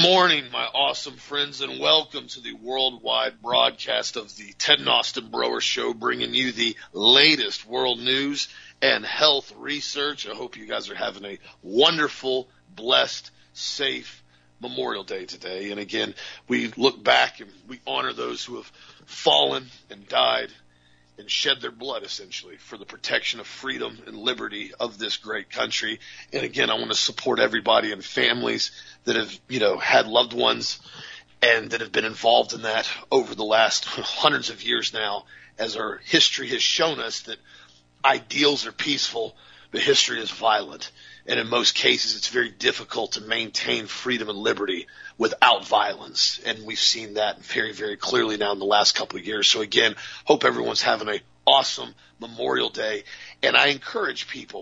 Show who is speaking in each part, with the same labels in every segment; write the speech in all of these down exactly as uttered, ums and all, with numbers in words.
Speaker 1: morning, my awesome friends, and welcome to the worldwide broadcast of the Ted and Austin Broer Show, bringing you the latest world news and health research. I hope you guys are having a wonderful, blessed, safe Memorial Day today. And again, we look back and we honor those who have fallen and died and shed their blood, essentially, for the protection of freedom and liberty of this great country. And again, I want to support everybody and families that have, you know, had loved ones and that have been involved in that over the last hundreds of years now, as our history has shown us that ideals are peaceful, but history is violent. And in most cases, it's very difficult to maintain freedom and liberty without violence. And we've seen that very, very clearly now in the last couple of years. So again, hope everyone's having an awesome Memorial Day. And I encourage people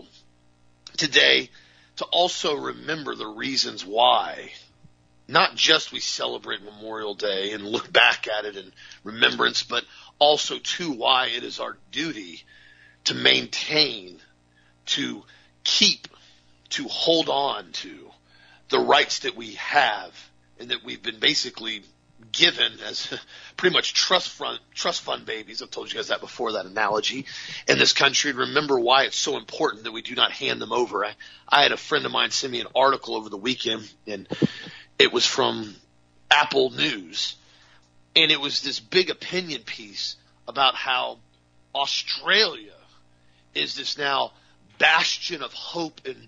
Speaker 1: today to also remember the reasons why, not just we celebrate Memorial Day and look back at it in remembrance, but also too why it is our duty to maintain, to keep, to hold on to the rights that we have and that we've been basically given as pretty much trust fund, trust fund babies. I've told you guys that before, that analogy, in this country. And remember why it's so important that we do not hand them over. I, I had a friend of mine send me an article over the weekend, and it was from Apple News. And it was this big opinion piece about how Australia is this now bastion of hope and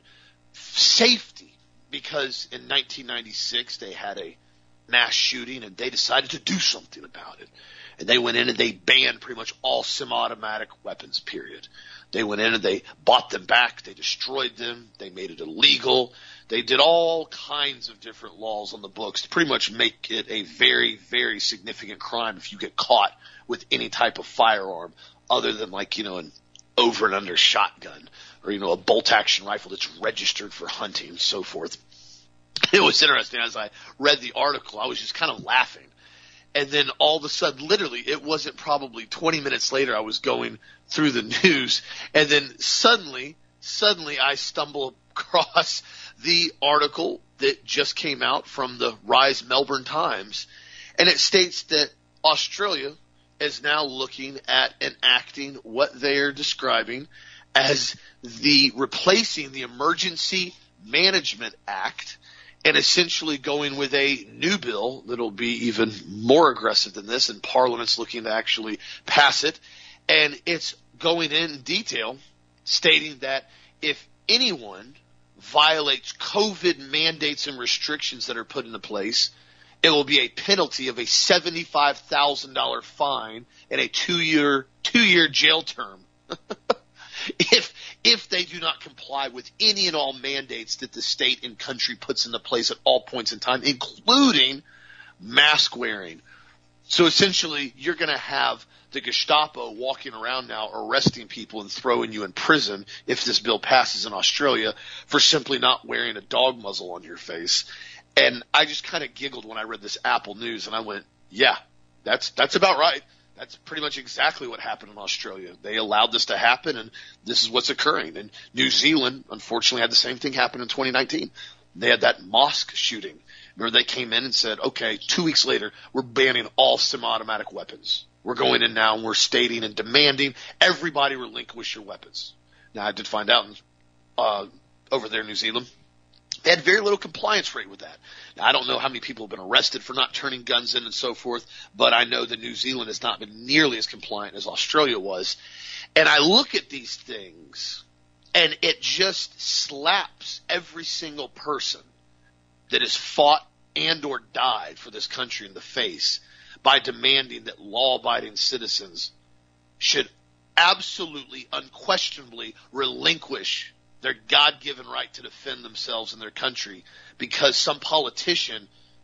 Speaker 1: safety, because in nineteen ninety-six they had a mass shooting and they decided to do something about it. And they went in and they banned pretty much all semi-automatic weapons, period. They went in and they bought them back. They destroyed them. They made it illegal. They did all kinds of different laws on the books to pretty much make it a very, very significant crime if you get caught with any type of firearm other than, like, you know, an over and under shotgun, or, you know, a bolt action rifle that's registered for hunting and so forth. It was interesting. As I read the article, I was just kind of laughing. And then all of a sudden, literally, it wasn't probably twenty minutes later, I was going through the news, and then suddenly, suddenly I stumble across the article that just came out from the Rise Melbourne Times, and it states that Australia is now looking at enacting what they are describing as the replacing the Emergency Management Act, and essentially going with a new bill that'll be even more aggressive than this, and Parliament's looking to actually pass it. And it's going in detail, stating that if anyone violates COVID mandates and restrictions that are put into place, it will be a penalty of a seventy-five thousand dollars fine and a two-year two-year jail term if if they do not comply with any and all mandates that the state and country puts into place at all points in time, including mask wearing. So essentially, you're going to have the Gestapo walking around now arresting people and throwing you in prison if this bill passes in Australia for simply not wearing a dog muzzle on your face. And I just kind of giggled when I read this Apple News, and I went, yeah, that's that's about right. That's pretty much exactly what happened in Australia. They allowed this to happen, and this is what's occurring. And New Zealand, unfortunately, had the same thing happen in twenty nineteen. They had that mosque shooting. Remember, they came in and said, okay, two weeks later, we're banning all semi-automatic weapons. We're going in now and we're stating and demanding everybody relinquish your weapons. Now, I did find out uh, over there in New Zealand, they had very little compliance rate with that. Now, I don't know how many people have been arrested for not turning guns in and so forth, but I know that New Zealand has not been nearly as compliant as Australia was. And I look at these things, and it just slaps every single person that has fought and or died for this country in the face by demanding that law-abiding citizens should absolutely, unquestionably relinquish their God-given right to defend themselves and their country because some politician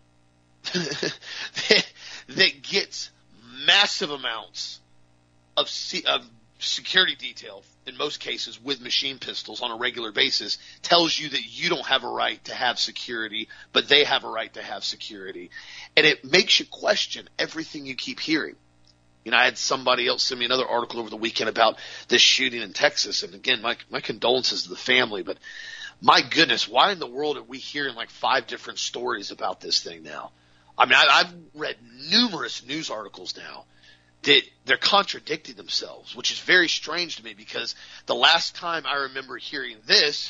Speaker 1: that, that gets massive amounts of, of security detail, in most cases with machine pistols on a regular basis, tells you that you don't have a right to have security, but they have a right to have security. And it makes you question everything you keep hearing. You know, I had somebody else send me another article over the weekend about this shooting in Texas. And again, my, my condolences to the family, but My goodness, why in the world are we hearing like five different stories about this thing now? I mean, I, I've read numerous news articles now that they're contradicting themselves, which is very strange to me because the last time I remember hearing this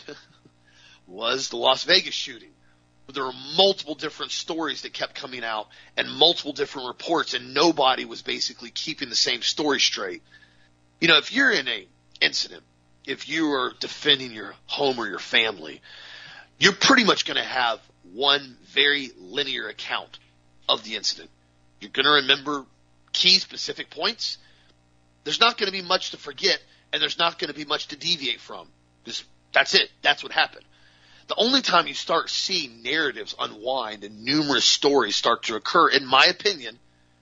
Speaker 1: was the Las Vegas shooting. There were multiple different stories that kept coming out and multiple different reports, and nobody was basically keeping the same story straight. You know, if you're in a incident, if you are defending your home or your family, you're pretty much going to have one very linear account of the incident. You're going to remember key specific points. There's not going to be much to forget, and there's not going to be much to deviate from. Just, that's it. That's what happened. The only time you start seeing narratives unwind and numerous stories start to occur, in my opinion,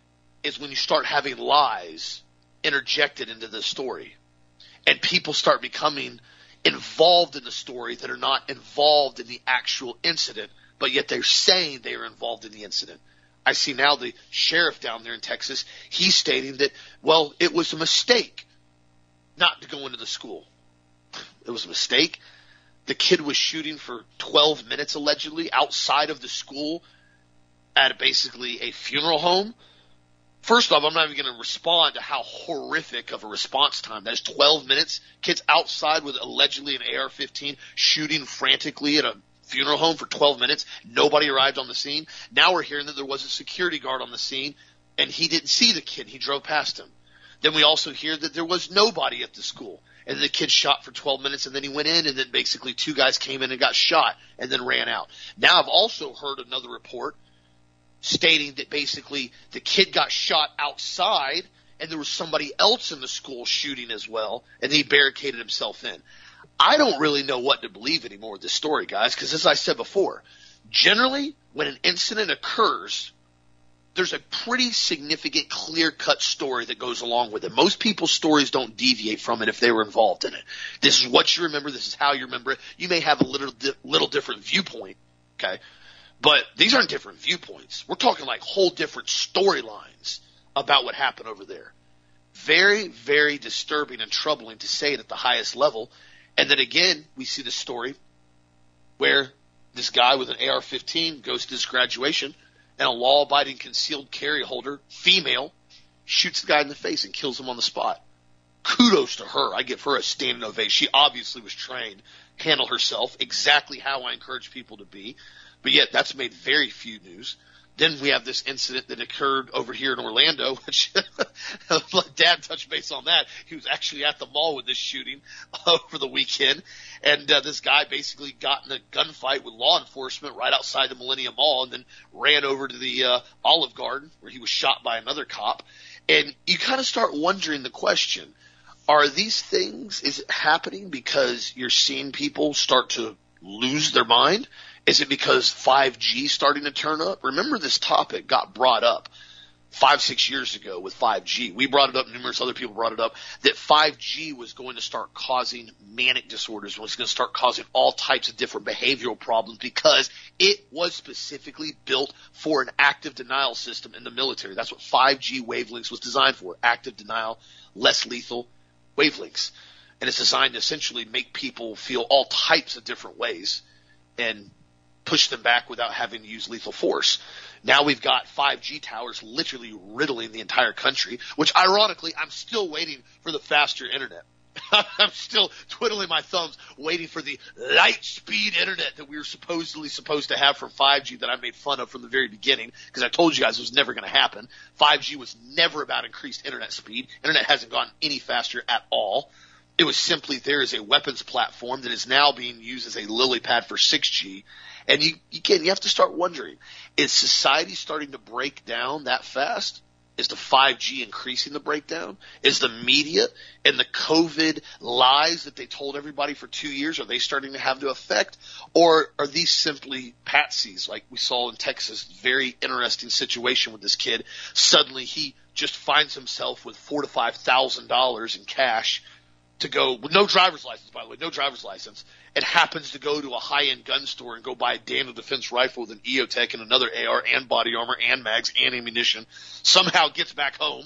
Speaker 1: is when you start having lies interjected into the story. And people start becoming involved in the story that are not involved in the actual incident, but yet they're saying they are involved in the incident. I see now the sheriff down there in Texas, he's stating that, well, it was a mistake not to go into the school. It was a mistake. The kid was shooting for twelve minutes allegedly outside of the school at basically a funeral home. First off, I'm not even going to respond to how horrific of a response time. That is twelve minutes. Kids outside with allegedly an A R fifteen shooting frantically at a funeral home for twelve minutes. Nobody arrived on the scene. Now we're hearing that there was a security guard on the scene, and he didn't see the kid. He drove past him. Then we also hear that there was nobody at the school, and the kid shot for twelve minutes, and then he went in, and then basically two guys came in and got shot and then ran out. Now I've also heard another report stating that basically the kid got shot outside and there was somebody else in the school shooting as well, and he barricaded himself in. I don't really know what to believe anymore with this story, guys, because as I said before, generally when an incident occurs, there's a pretty significant clear-cut story that goes along with it. Most people's stories don't deviate from it if they were involved in it. This is what you remember. This is how you remember it. You may have a little, di- little different viewpoint, okay? But these aren't different viewpoints. We're talking like whole different storylines about what happened over there. Very, very disturbing and troubling to say it at the highest level. And then again, we see the story where this guy with an A R fifteen goes to his graduation and a law-abiding concealed carry holder, female, shoots the guy in the face and kills him on the spot. Kudos to her. I give her a standing ovation. She obviously was trained to handle herself exactly how I encourage people to be. But yet that's made very few news. Then we have this incident that occurred over here in Orlando, which let Dad touch base on that. He was actually at the mall with this shooting over the weekend. And uh, this guy basically got in a gunfight with law enforcement right outside the Millennium Mall and then ran over to the uh, Olive Garden where he was shot by another cop. And you kind of start wondering the question, are these things, is it happening because you're seeing people start to lose their mind? Is it because five G starting to turn up? Remember, this topic got brought up five, six years ago with five G. We brought it up, numerous other people brought it up, that five G was going to start causing manic disorders, was going to start causing all types of different behavioral problems because it was specifically built for an active denial system in the military. That's what five G wavelengths was designed for, active denial, less lethal wavelengths. And it's designed to essentially make people feel all types of different ways and push them back without having to use lethal force. Now we've got five G towers literally riddling the entire country, which ironically, I'm still waiting for the faster internet. I'm still twiddling my thumbs waiting for the light speed internet that we were supposedly supposed to have from five G that I made fun of from the very beginning because I told you guys it was never going to happen. five G was never about increased internet speed. Internet hasn't gone any faster at all. It was simply there is a weapons platform that is now being used as a lily pad for six G. And you, you can, you have to start wondering, is society starting to break down that fast? Is the five G increasing the breakdown? Is the media and the COVID lies that they told everybody for two years, are they starting to have the effect? Or are these simply patsies like we saw in Texas? Very interesting situation with this kid. Suddenly he just finds himself with four to five thousand dollars in cash to go with no driver's license, by the way, no driver's license, and happens to go to a high-end gun store and go buy a Daniel Defense rifle with an E O Tech and another A R and body armor and mags and ammunition, somehow gets back home,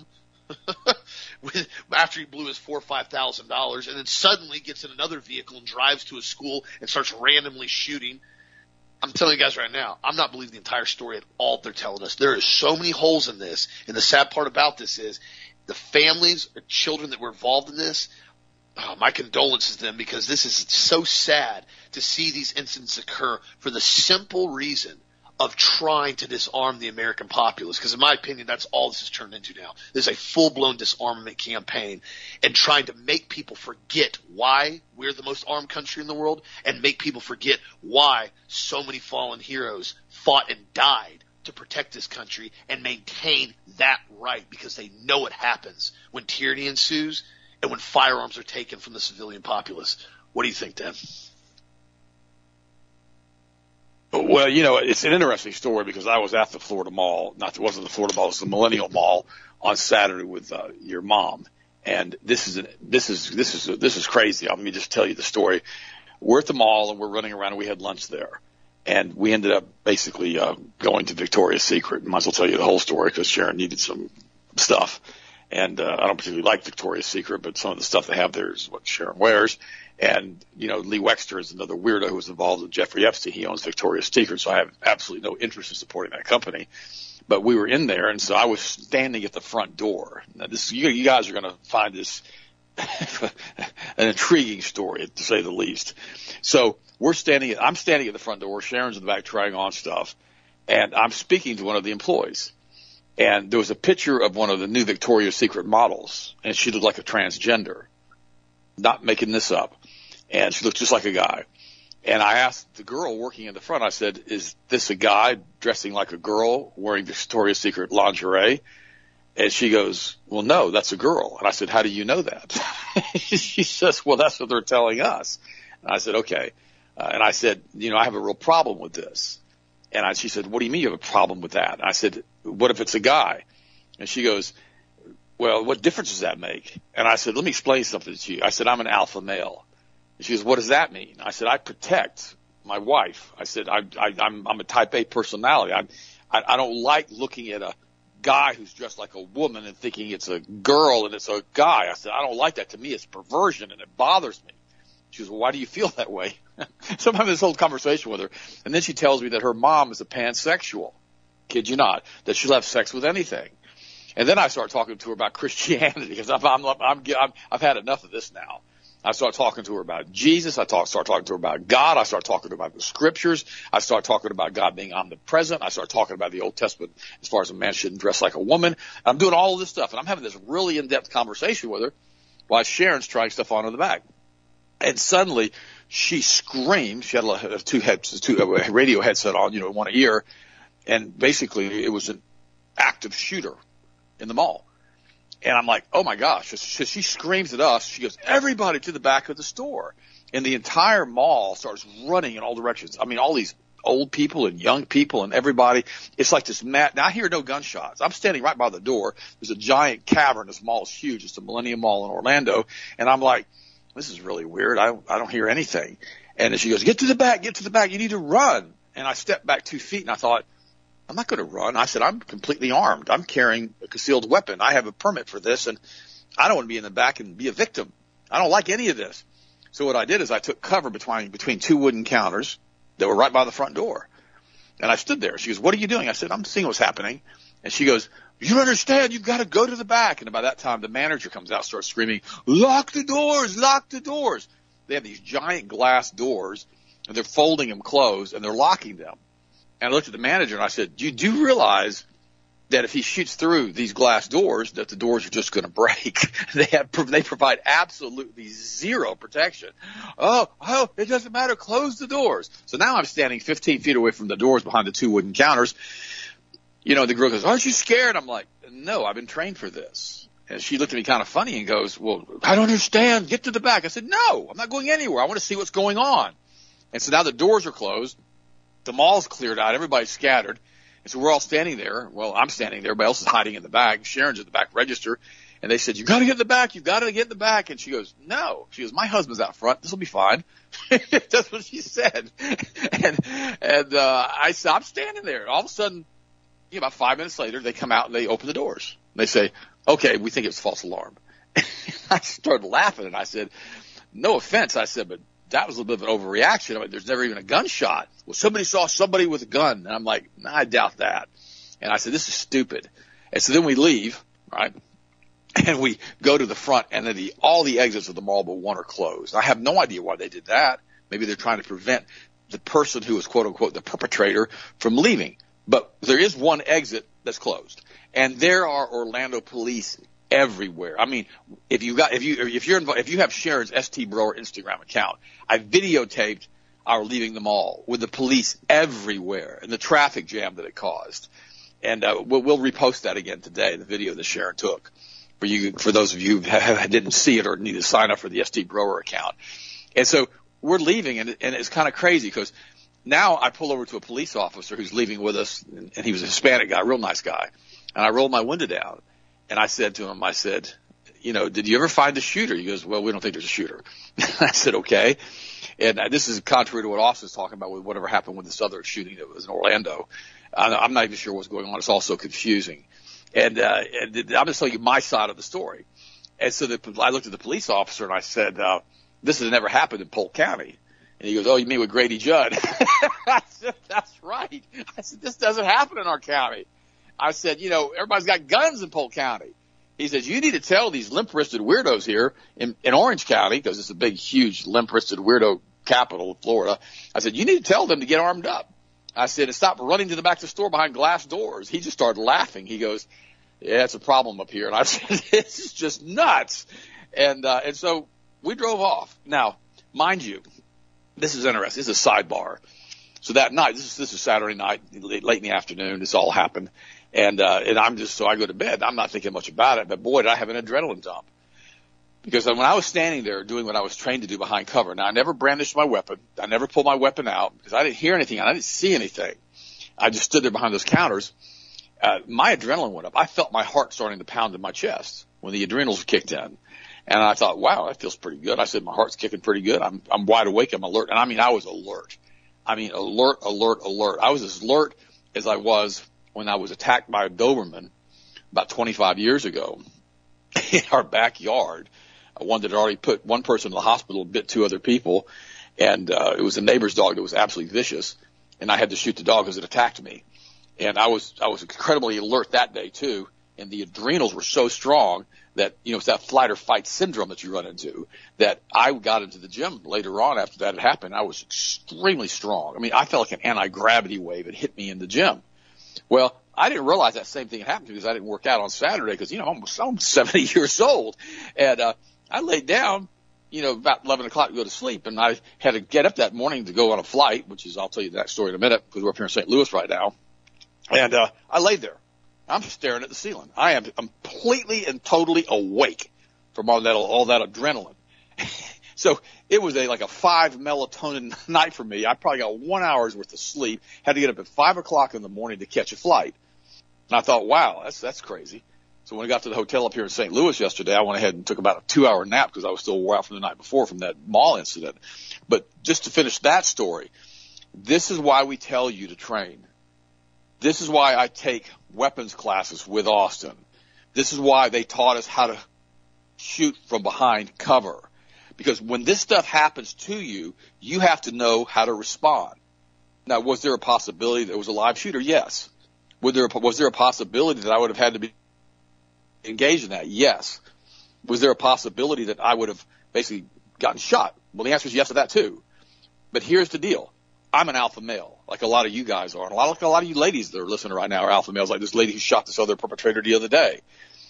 Speaker 1: after he blew his four or five thousand dollars, and then suddenly gets in another vehicle and drives to a school and starts randomly shooting. I'm telling you guys right now, I'm not believing the entire story at all they're telling us. There is so many holes in this, and the sad part about this is the families or children that were involved in this, oh, my condolences to them, because this is so sad to see these incidents occur for the simple reason of trying to disarm the American populace. Because in my opinion, that's all this has turned into now. This is a full-blown disarmament campaign and trying to make people forget why we're the most armed country in the world and make people forget why so many fallen heroes fought and died to protect this country and maintain that right, because they know it happens when tyranny ensues and when firearms are taken from the civilian populace. What do you think, Dan?
Speaker 2: Well, you know, it's an interesting story because I was at the Florida Mall. Not, it wasn't the Florida Mall, it was the Millennial Mall on Saturday with uh, your mom. And this is an, this is this is this is crazy. Let me just tell you the story. We're at the mall and we're running around and we had lunch there, and we ended up basically uh, going to Victoria's Secret. Might as well tell you the whole story because Sharon needed some stuff, and uh, I don't particularly like Victoria's Secret, but some of the stuff they have there is what Sharon wears. And, you know, Lee Wexter is another weirdo who was involved with Jeffrey Epstein. He owns Victoria's Secret, so I have absolutely no interest in supporting that company. But we were in there, and so I was standing at the front door. Now, this, you, you guys are going to find this an intriguing story, to say the least. So we're standing – I'm standing at the front door. Sharon's in the back trying on stuff, and I'm speaking to one of the employees. And there was a picture of one of the new Victoria's Secret models, and she looked like a transgender. Not making this up. And she looked just like a guy. And I asked the girl working in the front, I said, is this a guy dressing like a girl wearing Victoria's Secret lingerie? And she goes, well, no, that's a girl. And I said, how do you know that? She says, well, that's what they're telling us. And I said, okay. Uh, and I said, you know, I have a real problem with this. And I, she said, what do you mean you have a problem with that? And I said, what if it's a guy? And she goes, well, what difference does that make? And I said, let me explain something to you. I said, I'm an alpha male. And she goes, what does that mean? I said, I protect my wife. I said, I, I, I'm, I'm a type A personality. I, I, I don't like looking at a guy who's dressed like a woman and thinking it's a girl and it's a guy. I said, I don't like that. To me, it's perversion and it bothers me. She goes, well, why do you feel that way? So I'm having this whole conversation with her. And then she tells me that her mom is a pansexual. Kid you not, that she'll have sex with anything. And then I start talking to her about Christianity because I'm, I'm, I'm, I'm, I've had enough of this now. I start talking to her about Jesus. I talk, start talking to her about God. I start talking to her about the scriptures. I start talking about God being omnipresent. I start talking about the Old Testament as far as a man shouldn't dress like a woman. I'm doing all of this stuff, and I'm having this really in-depth conversation with her while Sharon's trying stuff on in the back. And suddenly she screamed. She had a two, heads, two a radio headset on, you know, one ear, and basically it was an active shooter in the mall. And I'm like, oh my gosh. So she screams at us. She goes, everybody to the back of the store. And the entire mall starts running in all directions. I mean, all these old people and young people and everybody. It's like this mad. Now I hear no gunshots. I'm standing right by the door. There's a giant cavern. This mall is huge. It's the Millennium Mall in Orlando. And I'm like, this is really weird. I, I don't hear anything. And then she goes, get to the back, get to the back. You need to run. And I stepped back two feet and I thought, I'm not going to run. I said, I'm completely armed. I'm carrying a concealed weapon. I have a permit for this, and I don't want to be in the back and be a victim. I don't like any of this. So what I did is I took cover between between two wooden counters that were right by the front door. And I stood there. She goes, what are you doing? I said, I'm seeing what's happening. And she goes, you don't understand. You've got to go to the back. And by that time, the manager comes out, starts screaming, lock the doors, lock the doors. They have these giant glass doors, and they're folding them closed, and they're locking them. And I looked at the manager and I said, you do realize that if he shoots through these glass doors, that the doors are just going to break. They have, they provide absolutely zero protection. Oh, oh, it doesn't matter. Close the doors. So now I'm standing fifteen feet away from the doors behind the two wooden counters. You know, the girl goes, aren't you scared? I'm like, no, I've been trained for this. And she looked at me kind of funny and goes, well, I don't understand. Get to the back. I said, no, I'm not going anywhere. I want to see what's going on. And so now the doors are closed. The mall's cleared out. Everybody's scattered. And so we're all standing there. Well, I'm standing there. Everybody else is hiding in the back. Sharon's at the back register. And they said, you got to get in the back. You got to get in the back. And she goes, no. She goes, my husband's out front. This will be fine. That's what she said. And, and, uh, I said, I'm standing there. And all of a sudden, you know, about five minutes later, they come out and they open the doors. They say, okay, we think it's false alarm. I started laughing, and I said, no offense. I said, but that was a little bit of an overreaction. I mean, there's never even a gunshot. Well, somebody saw somebody with a gun. And I'm like, nah, I doubt that. And I said, this is stupid. And so then we leave, right? And we go to the front, and then the, all the exits of the mall but one are closed. I have no idea why they did that. Maybe they're trying to prevent the person who is, quote, unquote, the perpetrator from leaving. But there is one exit that's closed. And there are Orlando police everywhere. I mean, if you got, if you, if you're involved, if you have Sharon's S T Brower Instagram account, I videotaped our leaving the mall with the police everywhere and the traffic jam that it caused. And, uh, we'll, we'll repost that again today, the video that Sharon took for you, for those of you who didn't see it or need to sign up for the S T Brower account. And so we're leaving, and, and it's kind of crazy because now I pull over to a police officer who's leaving with us, and, and he was a Hispanic guy, real nice guy. And I rolled my window down, and I said to him, I said, you know, did you ever find a shooter? He goes, well, we don't think there's a shooter. I said, okay. And uh, this is contrary to what Austin's talking about with whatever happened with this other shooting that was in Orlando. I, I'm not even sure what's going on. It's all so confusing. And, uh, and I'm just telling you my side of the story. And so the, I looked at the police officer, and I said, uh, this has never happened in Polk County. And he goes, oh, you mean with Grady Judd? I said, that's right. I said, this doesn't happen in our county. I said, you know, everybody's got guns in Polk County. He says, you need to tell these limp-wristed weirdos here in, in Orange County, because it's a big, huge limp-wristed weirdo capital of Florida. I said, you need to tell them to get armed up. I said, and stop running to the back of the store behind glass doors. He just started laughing. He goes, yeah, it's a problem up here. And I said, this is just nuts. And, uh, and so we drove off. Now, mind you, this is interesting. This is a sidebar. So that night, this is, this is Saturday night, late, late in the afternoon. This all happened. And, uh, and I'm just, so I go to bed. I'm not thinking much about it, but boy, did I have an adrenaline dump. Because when I was standing there doing what I was trained to do behind cover, now I never brandished my weapon. I never pulled my weapon out because I didn't hear anything. I didn't see anything. I just stood there behind those counters. Uh, my adrenaline went up. I felt my heart starting to pound in my chest when the adrenals kicked in. And I thought, wow, that feels pretty good. I said, my heart's kicking pretty good. I'm, I'm wide awake. I'm alert. And I mean, I was alert. I mean, alert, alert, alert. I was as alert as I was when I was attacked by a Doberman about twenty-five years ago in our backyard. One that had already put one person in the hospital, bit two other people. And, uh, it was a neighbor's dog that was absolutely vicious. And I had to shoot the dog because it attacked me. And I was, I was incredibly alert that day too. And the adrenals were so strong that, you know, it's that flight or fight syndrome that you run into, that I got into the gym later on after that had happened. I was extremely strong. I mean, I felt like an anti-gravity wave had hit me in the gym. Well, I didn't realize that same thing had happened because I didn't work out on Saturday because, you know, I'm, I'm seventy years old. And, uh, I laid down, you know, about eleven o'clock to go to sleep, and I had to get up that morning to go on a flight, which is, I'll tell you that story in a minute because we're up here in Saint Louis right now. And, uh, I laid there. I'm staring at the ceiling. I am completely and totally awake from all that, all that adrenaline. So it was a, like a five melatonin night for me. I probably got one hour's worth of sleep, had to get up at five o'clock in the morning to catch a flight. And I thought, wow, that's, that's crazy. So when I got to the hotel up here in Saint Louis yesterday, I went ahead and took about a two hour nap because I was still wore out from the night before from that mall incident. But just to finish that story, this is why we tell you to train. This is why I take weapons classes with Austin. This is why they taught us how to shoot from behind cover. Because when this stuff happens to you, you have to know how to respond. Now, was there a possibility that it was a live shooter? Yes. Was there a, was there a possibility that I would have had to be engaged in that? Yes. Was there a possibility that I would have basically gotten shot? Well, the answer is yes to that too. But here's the deal. I'm an alpha male, like a lot of you guys are. And a lot, like a lot of you ladies that are listening right now are alpha males, like this lady who shot this other perpetrator the other day.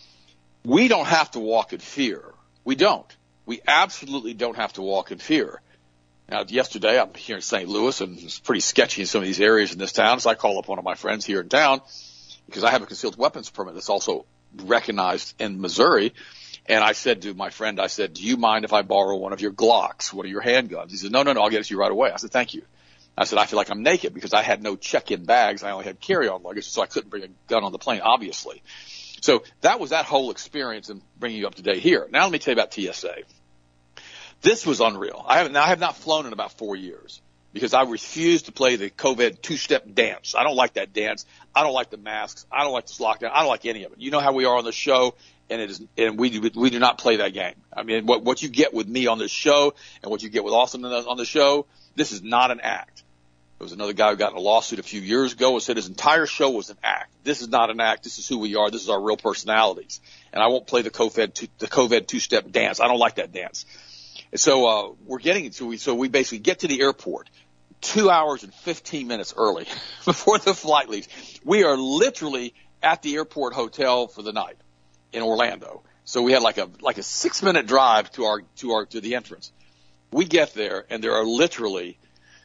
Speaker 2: We don't have to walk in fear. We don't. We absolutely don't have to walk in fear. Now, yesterday, I'm here in Saint Louis, and it's pretty sketchy in some of these areas in this town, so I call up one of my friends here in town because I have a concealed weapons permit that's also recognized in Missouri. And I said to my friend, I said, do you mind if I borrow one of your Glocks, one of your handguns? He said, no, no, no, I'll get it to you right away. I said, thank you. I said, I feel like I'm naked because I had no check-in bags. I only had carry-on luggage, so I couldn't bring a gun on the plane, obviously. So that was that whole experience and bringing you up to date here. Now let me tell you about T S A. This was unreal. I have, now I have not flown in about four years because I refuse to play the COVID two-step dance. I don't like that dance. I don't like the masks. I don't like this lockdown. I don't like any of it. You know how we are on the show, and it is, and we do, we do not play that game. I mean, what, what you get with me on this show and what you get with Austin on the show, this is not an act. There was another guy who got in a lawsuit a few years ago and said his entire show was an act. This is not an act. This is who we are. This is our real personalities. And I won't play the COVID two, the COVID two-step dance. I don't like that dance. And so uh, we're getting so we so we basically get to the airport two hours and fifteen minutes early before the flight leaves. We are literally at the airport hotel for the night in Orlando. So we had like a like a six minute drive to our to our to the entrance. We get there and there are literally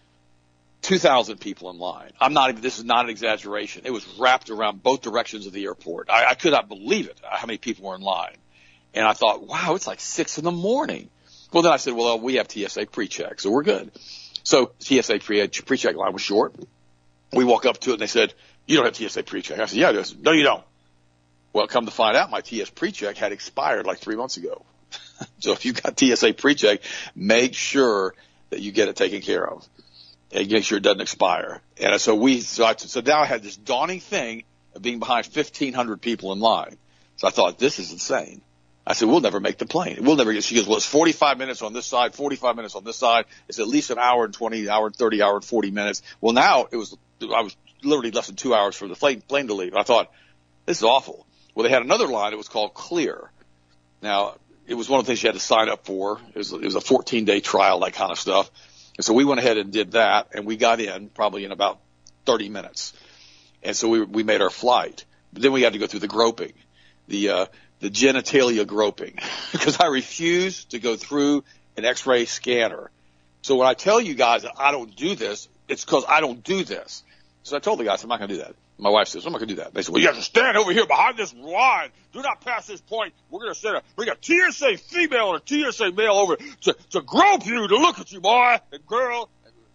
Speaker 2: two thousand people in line. I'm not even, this is not an exaggeration. It was wrapped around both directions of the airport. I, I could not believe it, how many people were in line. And I thought, wow, it's like six in the morning. Well, then I said, well, we have T S A pre-check, so we're good. So T S A pre- pre-check line was short. We walk up to it and they said, you don't have T S A pre-check. I said, yeah, I do. I said, no, you don't. Well, come to find out, my T S A pre-check had expired like three months ago. So if you got T S A pre-check, make sure that you get it taken care of. And make sure it doesn't expire. And so we, so, I, so now I had this daunting thing of being behind fifteen hundred people in line. So I thought, this is insane. I said, we'll never make the plane. We'll never get, she goes, well, it's forty-five minutes on this side, forty-five minutes on this side. It's at least an hour and twenty, hour and thirty, hour and forty minutes. Well, now it was, I was literally less than two hours for the plane, plane to leave. I thought, this is awful. Well, they had another line. It was called Clear. Now, it was one of the things you had to sign up for. It was, it was a fourteen day trial, that kind of stuff. And so we went ahead and did that, and we got in probably in about thirty minutes. And so we we made our flight. But then we had to go through the groping, the uh, the genitalia groping, because I refuse to go through an X-ray scanner. So when I tell you guys that I don't do this, it's because I don't do this. So I told the guys, I'm not going to do that. My wife says, I'm not going to do that. They said, well, you have to stand over here behind this line. Do not pass this point. We're going to send a, bring a T S A female and a T S A male over to, to grope you, to look at you, boy and girl.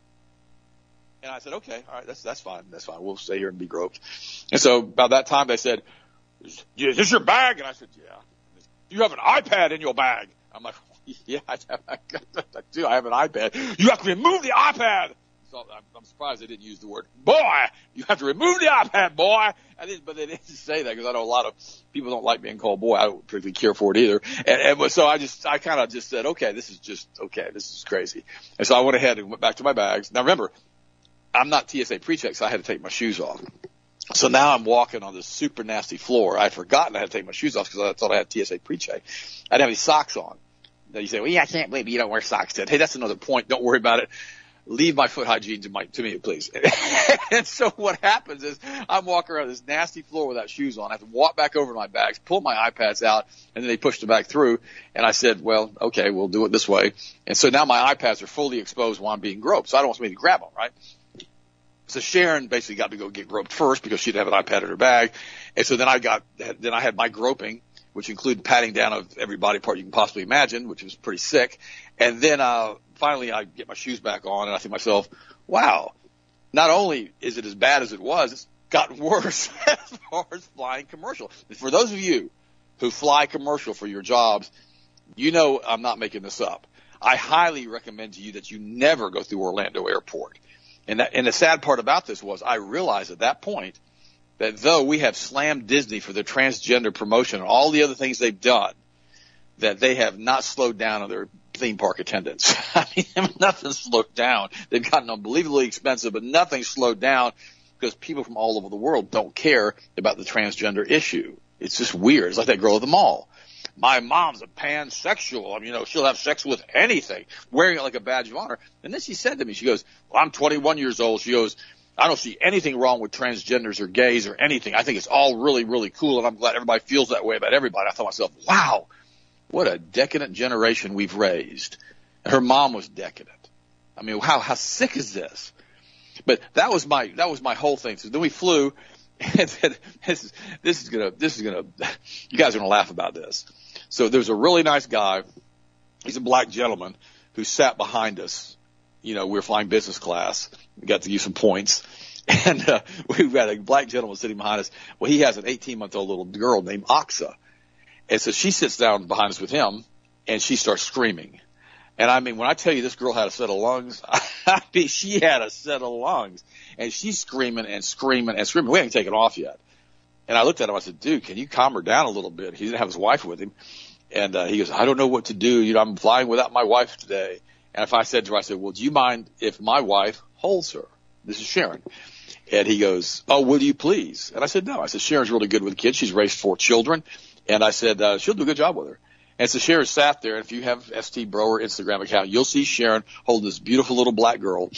Speaker 2: And I said, okay, all right, that's, that's fine. That's fine. We'll stay here and be groped. And so about that time, they said, is this your bag? And I said, yeah. You have an iPad in your bag. I'm like, yeah, I do. I have an iPad. You have to remove the iPad. So I'm surprised they didn't use the word, boy, you have to remove the iPad, boy. I didn't, but they didn't say that because I know a lot of people don't like being called boy. I don't particularly care for it either. And, and so I just, I kind of just said, okay, this is just, okay, this is crazy. And so I went ahead and went back to my bags. Now remember, I'm not T S A pre-check, so I had to take my shoes off. So now I'm walking on this super nasty floor. I'd forgotten I had to take my shoes off because I thought I had T S A pre-check. I didn't have any socks on. Now you say, well, yeah, I can't believe you don't wear socks, Ted. Hey, that's another point. Don't worry about it. Leave my foot hygiene to my, to me, please. And so what happens is I'm walking around this nasty floor without shoes on. I have to walk back over to my bags, pull my iPads out, and then they pushed them back through. And I said, well, okay, we'll do it this way. And so now my iPads are fully exposed while I'm being groped. So I don't want somebody to grab them, right? So Sharon basically got to go get groped first because she didn't have an iPad in her bag. And so then I got, then I had my groping, which included patting down of every body part you can possibly imagine, which was pretty sick. And then, uh, finally I get my shoes back on and I think to myself, wow, not only is it as bad as it was, it's gotten worse as far as flying commercial. For those of you who fly commercial for your jobs, you know I'm not making this up. I highly recommend to you that you never go through Orlando Airport. And that, and the sad part about this was I realized at that point that though we have slammed Disney for their transgender promotion and all the other things they've done, that they have not slowed down on their theme park attendance. I mean, nothing slowed down. They've gotten unbelievably expensive, but nothing slowed down because people from all over the world don't care about the transgender issue. It's just weird. It's like that girl at the mall. My mom's a pansexual. I mean, you know, she'll have sex with anything, wearing it like a badge of honor. And then she said to me, she goes, well, I'm twenty-one years old. She goes, I don't see anything wrong with transgenders or gays or anything. I think it's all really, really cool, and I'm glad everybody feels that way about everybody. I thought to myself, wow, what a decadent generation we've raised. And her mom was decadent. I mean, how how sick is this? But that was my that was my whole thing. So then we flew, and this is this is gonna this is gonna you guys are gonna laugh about this. So there's a really nice guy. He's a black gentleman who sat behind us. You know, we were flying business class. We got to use some points. And uh, we had a black gentleman sitting behind us. Well, he has an eighteen-month-old little girl named Aksa. And so she sits down behind us with him, and she starts screaming. And I mean, when I tell you this girl had a set of lungs, I mean, she had a set of lungs, and she's screaming and screaming and screaming. We haven't taken off yet. And I looked at him. I said, dude, can you calm her down a little bit? He didn't have his wife with him. And uh, he goes, I don't know what to do. You know, I'm flying without my wife today. And if I said to her, I said, well, do you mind if my wife holds her? This is Sharon. And he goes, oh, will you please? And I said, no. I said, Sharon's really good with kids. She's raised four children. And I said, uh, she'll do a good job with her. And so Sharon sat there. And if you have S T Brower Instagram account, you'll see Sharon holding this beautiful little black girl.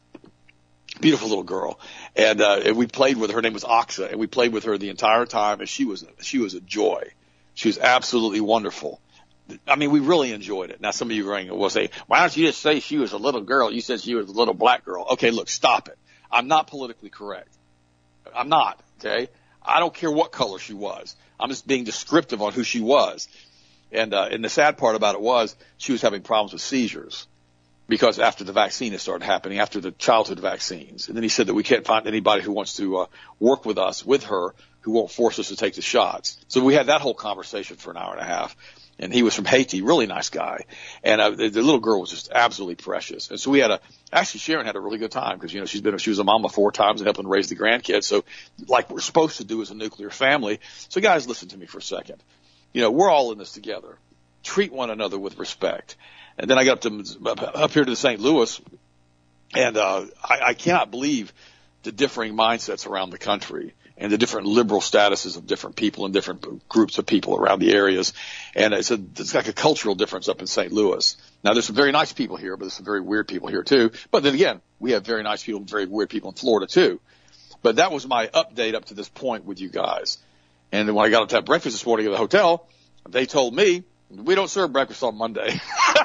Speaker 2: Beautiful little girl. And, uh, and we played with her. Her name was Oxa. And we played with her the entire time. And she was, she was a joy. She was absolutely wonderful. I mean, we really enjoyed it. Now, some of you will say, why don't you just say she was a little girl? You said she was a little black girl. Okay, look, stop it. I'm not politically correct. I'm not, okay? I don't care what color she was. I'm just being descriptive on who she was. And, uh, and the sad part about it was she was having problems with seizures because after the vaccine had started happening, after the childhood vaccines. And then he said that we can't find anybody who wants to uh, work with us, with her, who won't force us to take the shots. So we had that whole conversation for an hour and a half. And he was from Haiti, really nice guy. And uh, the, the little girl was just absolutely precious. And so we had a, actually Sharon had a really good time because, you know, she's been, she was a mama four times and helping raise the grandkids. So like we're supposed to do as a nuclear family. So guys, listen to me for a second. You know, we're all in this together. Treat one another with respect. And then I got up to, up here to Saint Louis, and uh, I, I cannot believe the differing mindsets around the country and the different liberal statuses of different people and different groups of people around the areas. And it's, a, it's like a cultural difference up in Saint Louis. Now, there's some very nice people here, but there's some very weird people here, too. But then again, we have very nice people and very weird people in Florida, too. But that was my update up to this point with you guys. And then when I got up to have breakfast this morning at the hotel, they told me, we don't serve breakfast on Monday.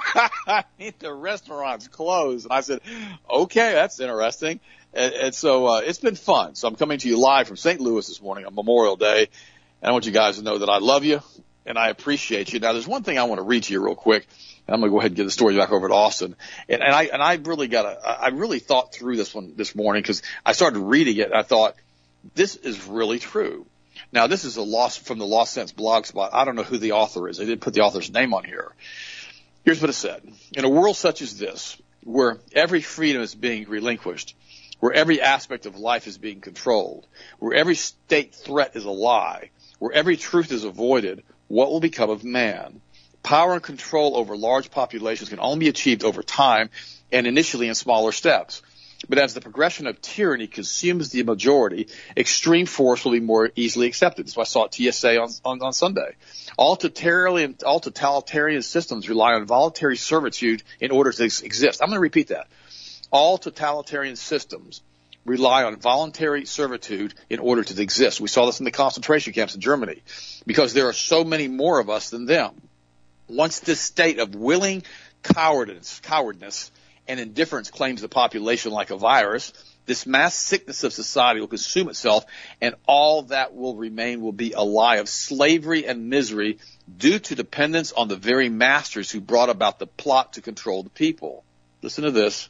Speaker 2: I mean, the restaurant's closed. And I said, okay, that's interesting. And, and so uh, it's been fun. So I'm coming to you live from Saint Louis this morning on Memorial Day. And I want you guys to know that I love you and I appreciate you. Now, there's one thing I want to read to you real quick. And I'm going to go ahead and give the story back over to Austin. And, and I and I really got to, I really thought through this one this morning because I started reading it and I thought, this is really true. Now, this is a lost from the Lost Sense blog spot. I don't know who the author is. They didn't put the author's name on here. Here's what it said. In a world such as this, where every freedom is being relinquished, where every aspect of life is being controlled, where every state threat is a lie, where every truth is avoided, what will become of man? Power and control over large populations can only be achieved over time and initially in smaller steps. But as the progression of tyranny consumes the majority, extreme force will be more easily accepted. That's why I saw at T S A on, on, on Sunday. All totalitarian, all totalitarian systems rely on voluntary servitude in order to exist. I'm going to repeat that. All totalitarian systems rely on voluntary servitude in order to exist. We saw this in the concentration camps in Germany because there are so many more of us than them. Once this state of willing cowardice, cowardness and indifference claims the population like a virus, this mass sickness of society will consume itself, and all that will remain will be a lie of slavery and misery due to dependence on the very masters who brought about the plot to control the people. Listen to this.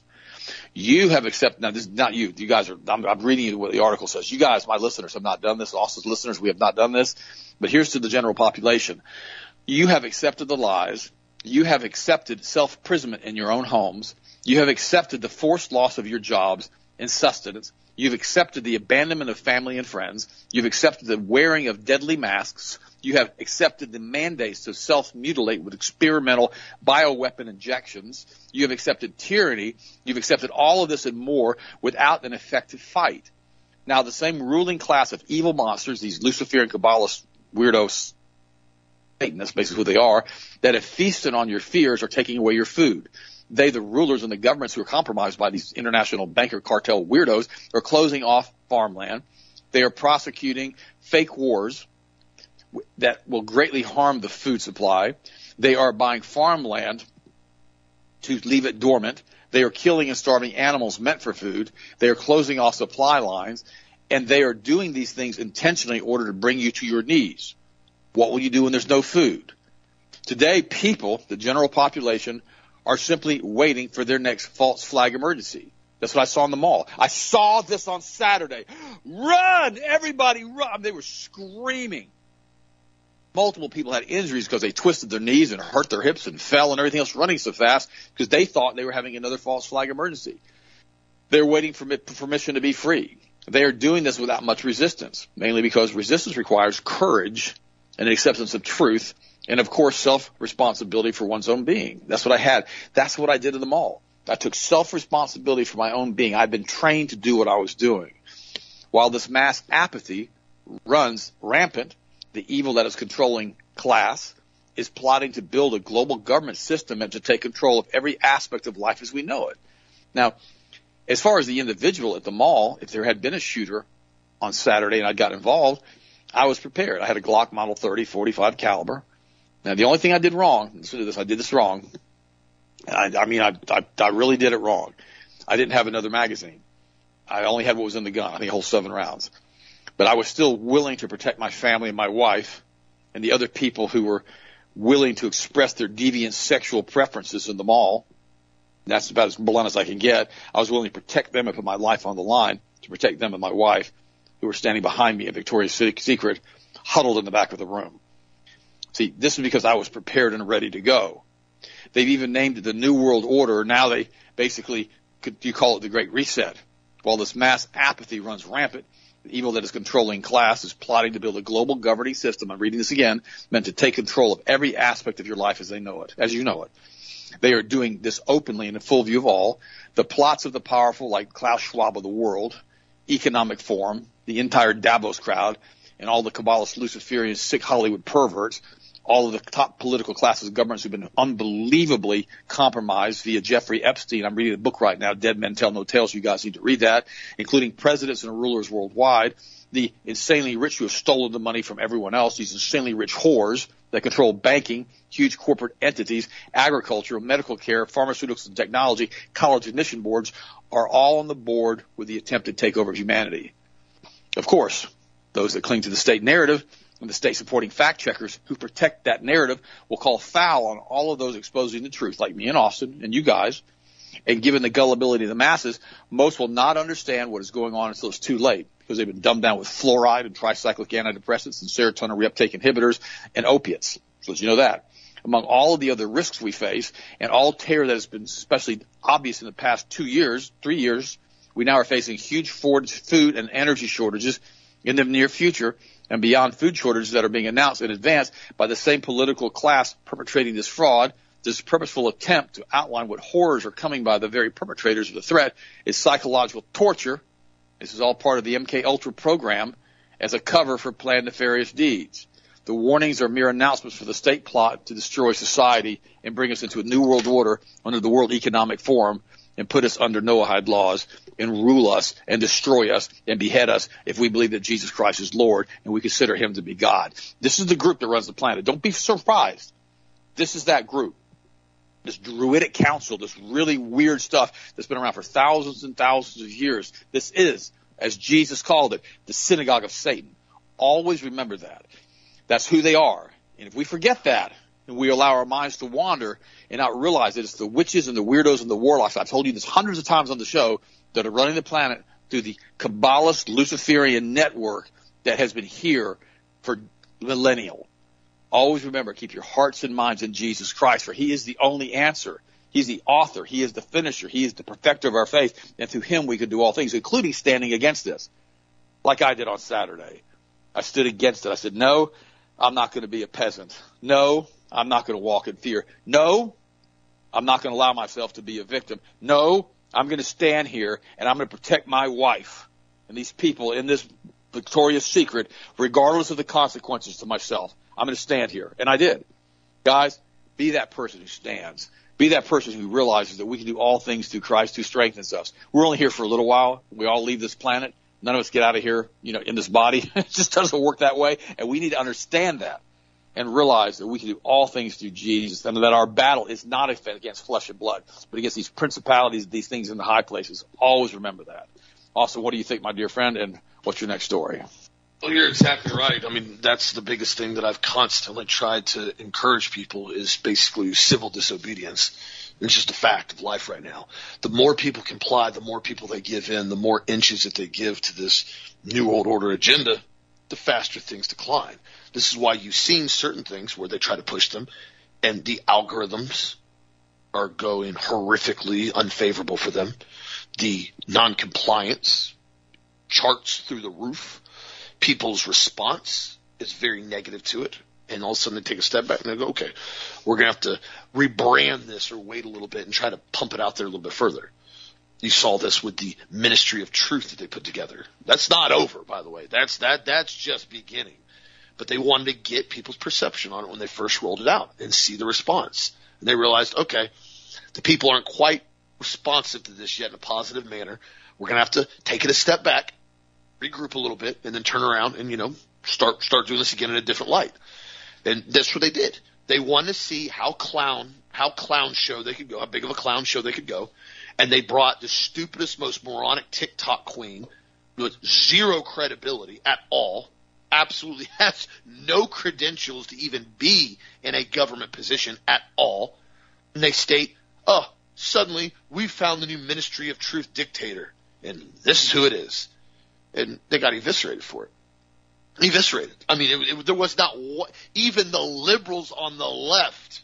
Speaker 2: You have accepted, now this is not you, you guys are, I'm, I'm reading you what the article says. You guys, my listeners, have not done this. Also, listeners, we have not done this. But here's to the general population. You have accepted the lies. You have accepted self-imprisonment in your own homes. You have accepted the forced loss of your jobs and sustenance. You've accepted the abandonment of family and friends. You've accepted the wearing of deadly masks. You have accepted the mandates to self-mutilate with experimental bioweapon injections. You have accepted tyranny. You've accepted all of this and more without an effective fight. Now, the same ruling class of evil monsters, these Luciferian Kabbalist weirdos, Satanists, basically who they are, that have feasted on your fears are taking away your food. They, the rulers and the governments who are compromised by these international banker cartel weirdos, are closing off farmland. They are prosecuting fake wars that will greatly harm the food supply. They are buying farmland to leave it dormant. They are killing and starving animals meant for food. They are closing off supply lines. And they are doing these things intentionally in order to bring you to your knees. What will you do when there's no food? Today, people, the general population, are simply waiting for their next false flag emergency. That's what I saw in the mall. I saw this on Saturday. Run! Everybody run! They were screaming. Multiple people had injuries because they twisted their knees and hurt their hips and fell and everything else running so fast because they thought they were having another false flag emergency. They're waiting for permission to be free. They are doing this without much resistance, mainly because resistance requires courage and an acceptance of truth and, of course, self-responsibility for one's own being. That's what I had. That's what I did in the mall. I took self-responsibility for my own being. I've been trained to do what I was doing. While this mass apathy runs rampant, the evil that is controlling class is plotting to build a global government system and to take control of every aspect of life as we know it. Now, as far as the individual at the mall, if there had been a shooter on Saturday and I got involved, I was prepared. I had a Glock Model thirty, forty-five caliber. Now, the only thing I did wrong, listen to this, I did this wrong. I, I mean, I, I, I really did it wrong. I didn't have another magazine. I only had what was in the gun. I think a whole seven rounds. But I was still willing to protect my family and my wife and the other people who were willing to express their deviant sexual preferences in the mall. That's about as blunt as I can get. I was willing to protect them and put my life on the line to protect them and my wife, who were standing behind me at Victoria's Secret, huddled in the back of the room. See, this is because I was prepared and ready to go. They've even named it the New World Order. Now they basically, could you call it the Great Reset? While this mass apathy runs rampant, the evil that is controlling class is plotting to build a global governing system, I'm reading this again, meant to take control of every aspect of your life as they know it, as you know it. They are doing this openly in the full view of all. The plots of the powerful, like Klaus Schwab of the world, Economic Forum, the entire Davos crowd, and all the Kabbalist, Luciferian, sick Hollywood perverts, all of the top political classes of governments who've been unbelievably compromised via Jeffrey Epstein. I'm reading a book right now, Dead Men Tell No Tales. You guys need to read that, including presidents and rulers worldwide, the insanely rich who have stolen the money from everyone else, these insanely rich whores that control banking, huge corporate entities, agriculture, medical care, pharmaceuticals and technology, college admission boards are all on the board with the attempted takeover of humanity. Of course, those that cling to the state narrative and the state-supporting fact-checkers who protect that narrative will call foul on all of those exposing the truth, like me and Austin and you guys. And given the gullibility of the masses, most will not understand what is going on until it's too late, because they've been dumbed down with fluoride and tricyclic antidepressants and serotonin reuptake inhibitors and opiates. So as you know that. Among all of the other risks we face and all terror that has been especially obvious in the past two years, three years, we now are facing huge food and energy shortages in the near future, and beyond food shortages that are being announced in advance by the same political class perpetrating this fraud. This purposeful attempt to outline what horrors are coming by the very perpetrators of the threat is psychological torture. This is all part of the M K Ultra program as a cover for planned nefarious deeds. The warnings are mere announcements for the state plot to destroy society and bring us into a new world order under the World Economic Forum and put us under Noahide laws and rule us and destroy us and behead us if we believe that Jesus Christ is Lord and we consider him to be God. This is the group that runs the planet. Don't be surprised. This is that group. This Druidic council, this really weird stuff that's been around for thousands and thousands of years. This is, as Jesus called it, the synagogue of Satan. Always remember that. That's who they are. And if we forget that, and we allow our minds to wander and not realize that it's the witches and the weirdos and the warlocks, I've told you this hundreds of times on the show, that are running the planet through the Kabbalist Luciferian network that has been here for millennial. Always remember, keep your hearts and minds in Jesus Christ, for he is the only answer. He's the author. He is the finisher. He is the perfecter of our faith. And through him we can do all things, including standing against this, like I did on Saturday. I stood against it. I said, no, I'm not going to be a peasant. No, I'm not going to walk in fear. No, I'm not going to allow myself to be a victim. No, I'm going to stand here and I'm going to protect my wife and these people in this Victoria's Secret, regardless of the consequences to myself. I'm going to stand here. And I did. Guys, be that person who stands. Be that person who realizes that we can do all things through Christ who strengthens us. We're only here for a little while. We all leave this planet. None of us get out of here, you know, in this body. It just doesn't work that way. And we need to understand that and realize that we can do all things through Jesus, and that our battle is not against flesh and blood, but against these principalities, these things in the high places. Always remember that. Also, what do you think, my dear friend, and what's your next story?
Speaker 1: Well, you're exactly right. I mean, that's the biggest thing that I've constantly tried to encourage people is basically civil disobedience. It's just a fact of life right now. The more people comply, the more people they give in, the more inches that they give to this New World Order agenda, the faster things decline. This is why you've seen certain things where they try to push them, and the algorithms are going horrifically unfavorable for them. The non-compliance charts through the roof. People's response is very negative to it. And all of a sudden they take a step back and they go, okay, we're going to have to rebrand this or wait a little bit and try to pump it out there a little bit further. You saw this with the Ministry of Truth that they put together. That's not over, by the way. That's that. That's just beginning. But they wanted to get people's perception on it when they first rolled it out and see the response. And they realized, okay, the people aren't quite responsive to this yet in a positive manner. We're going to have to take it a step back, regroup a little bit, and then turn around and, you know, start start doing this again in a different light. And that's what they did. They wanted to see how clown, how clown show they could go, how big of a clown show they could go. And they brought the stupidest, most moronic TikTok queen with zero credibility at all, absolutely has no credentials to even be in a government position at all. And they state, oh, suddenly we found the new Ministry of Truth dictator, and this is who it is. And they got eviscerated for it. Eviscerated. I mean, it, it, there was not one, even the liberals on the left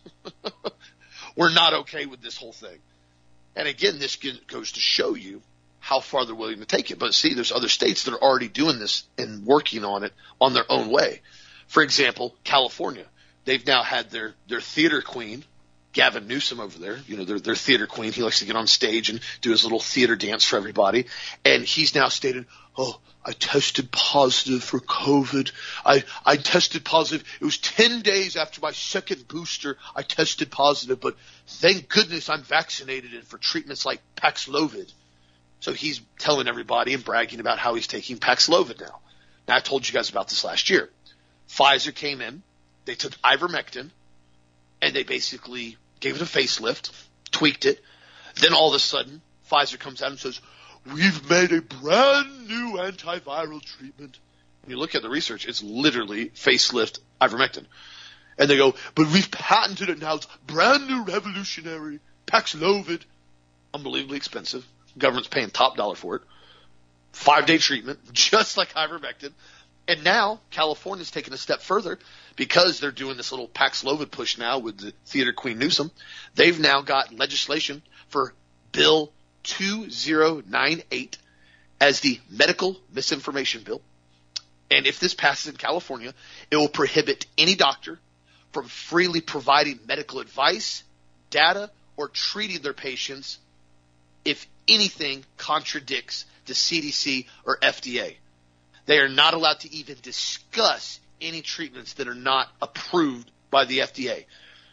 Speaker 1: were not okay with this whole thing. And again, this goes to show you how far they're willing to take it. But see, there's other states that are already doing this and working on it on their own way. For example, California. They've now had their, their theater queen, Gavin Newsom over there, you know, their, their theater queen. He likes to get on stage and do his little theater dance for everybody. And he's now stated, oh, I tested positive for COVID. I, I tested positive. It was ten days after my second booster. I tested positive, but thank goodness I'm vaccinated and for treatments like Paxlovid. So he's telling everybody and bragging about how he's taking Paxlovid now. Now, I told you guys about this last year. Pfizer came in. They took ivermectin, and they basically gave it a facelift, tweaked it. Then all of a sudden, Pfizer comes out and says, we've made a brand new antiviral treatment. When you look at the research, it's literally facelift ivermectin. And they go, but we've patented it now. It's brand new revolutionary Paxlovid. Unbelievably expensive. Government's paying top dollar for it. Five-day treatment, just like ivermectin. And now California's taking a step further because they're doing this little Paxlovid push now with the theater queen Newsom. They've now got legislation for Bill two thousand ninety-eight as the medical misinformation bill. And if this passes in California, it will prohibit any doctor from freely providing medical advice, data, or treating their patients if anything contradicts the C D C or F D A. They are not allowed to even discuss any treatments that are not approved by the F D A.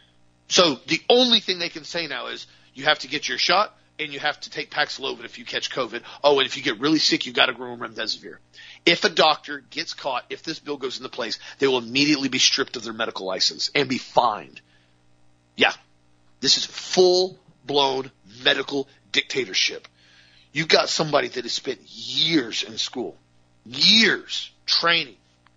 Speaker 1: So the only thing they can say now is you have to get your shot and you have to take Paxlovid if you catch COVID. Oh, and if you get really sick, you've got to go on remdesivir. If a doctor gets caught, if this bill goes into place, they will immediately be stripped of their medical license and be fined. Yeah, this is full-blown medical dictatorship. You've got somebody that has spent years in school, years training,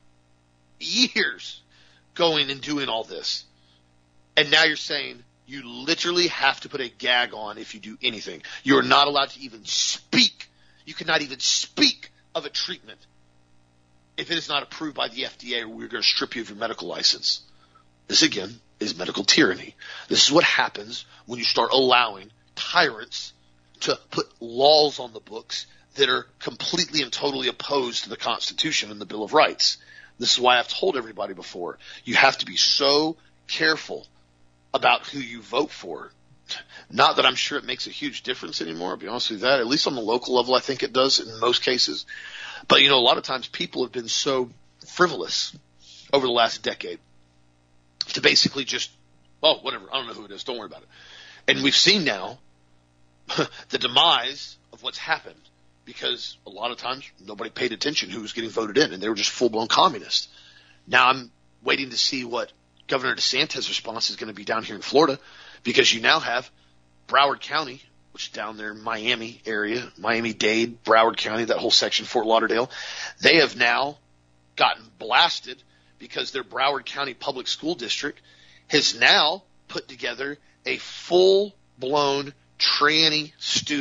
Speaker 1: years going and doing all this. And now you're saying you literally have to put a gag on if you do anything. You are not allowed to even speak. You cannot even speak of a treatment if it is not approved by the F D A, or we're going to strip you of your medical license. This, again, is medical tyranny. This is what happens when you start allowing tyrants to put laws on the books that are completely and totally opposed to the Constitution and the Bill of Rights. This is why I've told everybody before, you have to be so careful about who you vote for. Not that I'm sure it makes a huge difference anymore, I'll be honest with you that. At least on the local level, I think it does in most cases. But, you know, a lot of times people have been so frivolous over the last decade to basically just, oh, whatever, I don't know who it is, don't worry about it. And we've seen now the demise of what's happened because a lot of times nobody paid attention who was getting voted in, and they were just full-blown communists. Now I'm waiting to see what Governor DeSantis' response is going to be down here in Florida, because you now have Broward County, which is down there in Miami area, Miami-Dade, Broward County, that whole section, Fort Lauderdale. They have now gotten blasted because their Broward County Public School District has now put together a full-blown tranny student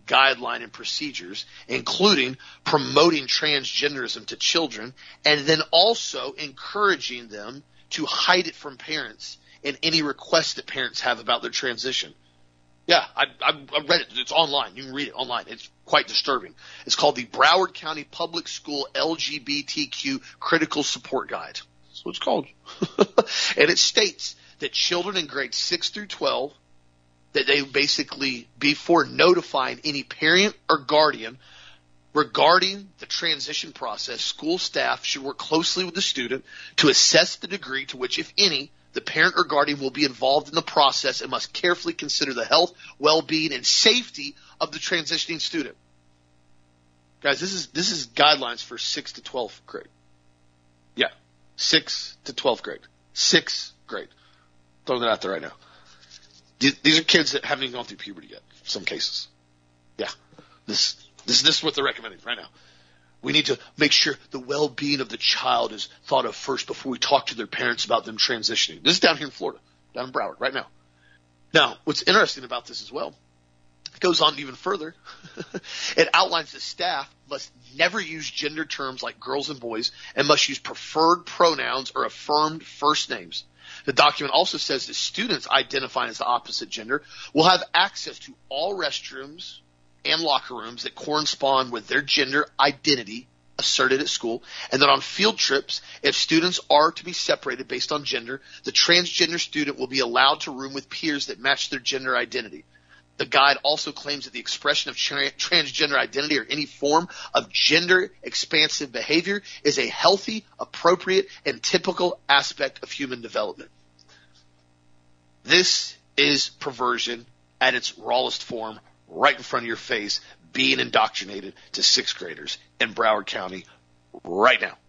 Speaker 1: guideline and procedures, including promoting transgenderism to children and then also encouraging them to hide it from parents and any requests that parents have about their transition. Yeah, I, I, I read it. It's online. You can read it online. It's quite disturbing. It's called the Broward County Public School L G B T Q Critical Support Guide. That's what it's called. And it states that children in grades six through twelve, that they basically, before notifying any parent or guardian regarding the transition process, school staff should work closely with the student to assess the degree to which, if any, the parent or guardian will be involved in the process and must carefully consider the health, well-being, and safety of the transitioning student. Guys, this is this is guidelines for sixth to twelfth grade. Yeah, sixth to twelfth grade. sixth grade. Throwing that out there right now. These are kids that haven't even gone through puberty yet, in some cases. Yeah, this this this is what they're recommending right now. We need to make sure the well-being of the child is thought of first before we talk to their parents about them transitioning. This is down here in Florida, down in Broward, right now. Now, what's interesting about this as well, it goes on even further. It outlines that staff must never use gender terms like girls and boys and must use preferred pronouns or affirmed first names. The document also says that students identifying as the opposite gender will have access to all restrooms and locker rooms that correspond with their gender identity asserted at school, and that on field trips, if students are to be separated based on gender, the transgender student will be allowed to room with peers that match their gender identity. The guide also claims that the expression of tra- transgender identity or any form of gender-expansive behavior is a healthy, appropriate, and typical aspect of human development. This is perversion at its rawest form, right in front of your face, being indoctrinated to sixth graders in Broward County right now.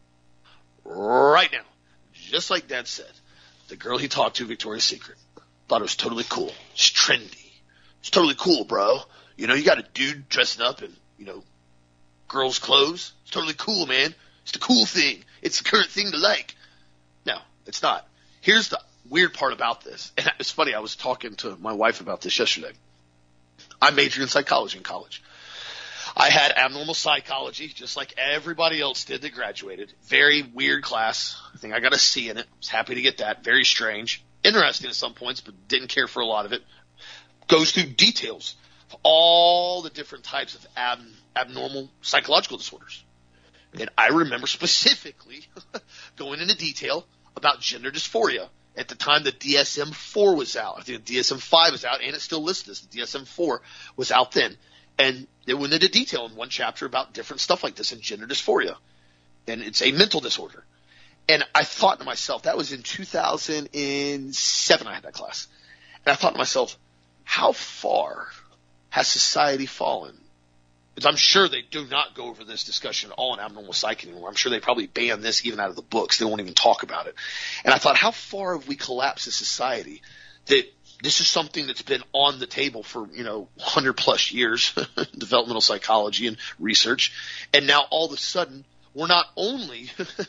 Speaker 1: Right now. Just like Dad said, the girl he talked to, Victoria's Secret, thought it was totally cool. It's trendy. It's totally cool, bro. You know, you got a dude dressing up in, you know, girls' clothes. It's totally cool, man. It's the cool thing. It's the current thing to like. No, it's not. Here's the weird part about this. And it's funny, I was talking to my wife about this yesterday. I majored in psychology in college. I had abnormal psychology, just like everybody else did that graduated. Very weird class. I think I got a C in it. I was happy to get that. Very strange. Interesting at some points, but didn't care for a lot of it. Goes through details of all the different types of ab- abnormal psychological disorders. And I remember specifically going into detail about gender dysphoria. At the time, the D S M four was out. I think the D S M five was out, and it still listed this. The D S M four was out then. And it went into detail in one chapter about different stuff like this in gender dysphoria. And it's a mental disorder. And I thought to myself, that was in two thousand seven I had that class. And I thought to myself, how far has society fallen? Because I'm sure they do not go over this discussion at all in abnormal psych anymore. I'm sure they probably ban this even out of the books. They won't even talk about it. And I thought, how far have we collapsed as society that this is something that's been on the table for, you know, one hundred plus years, developmental psychology and research. And now all of a sudden, we're not only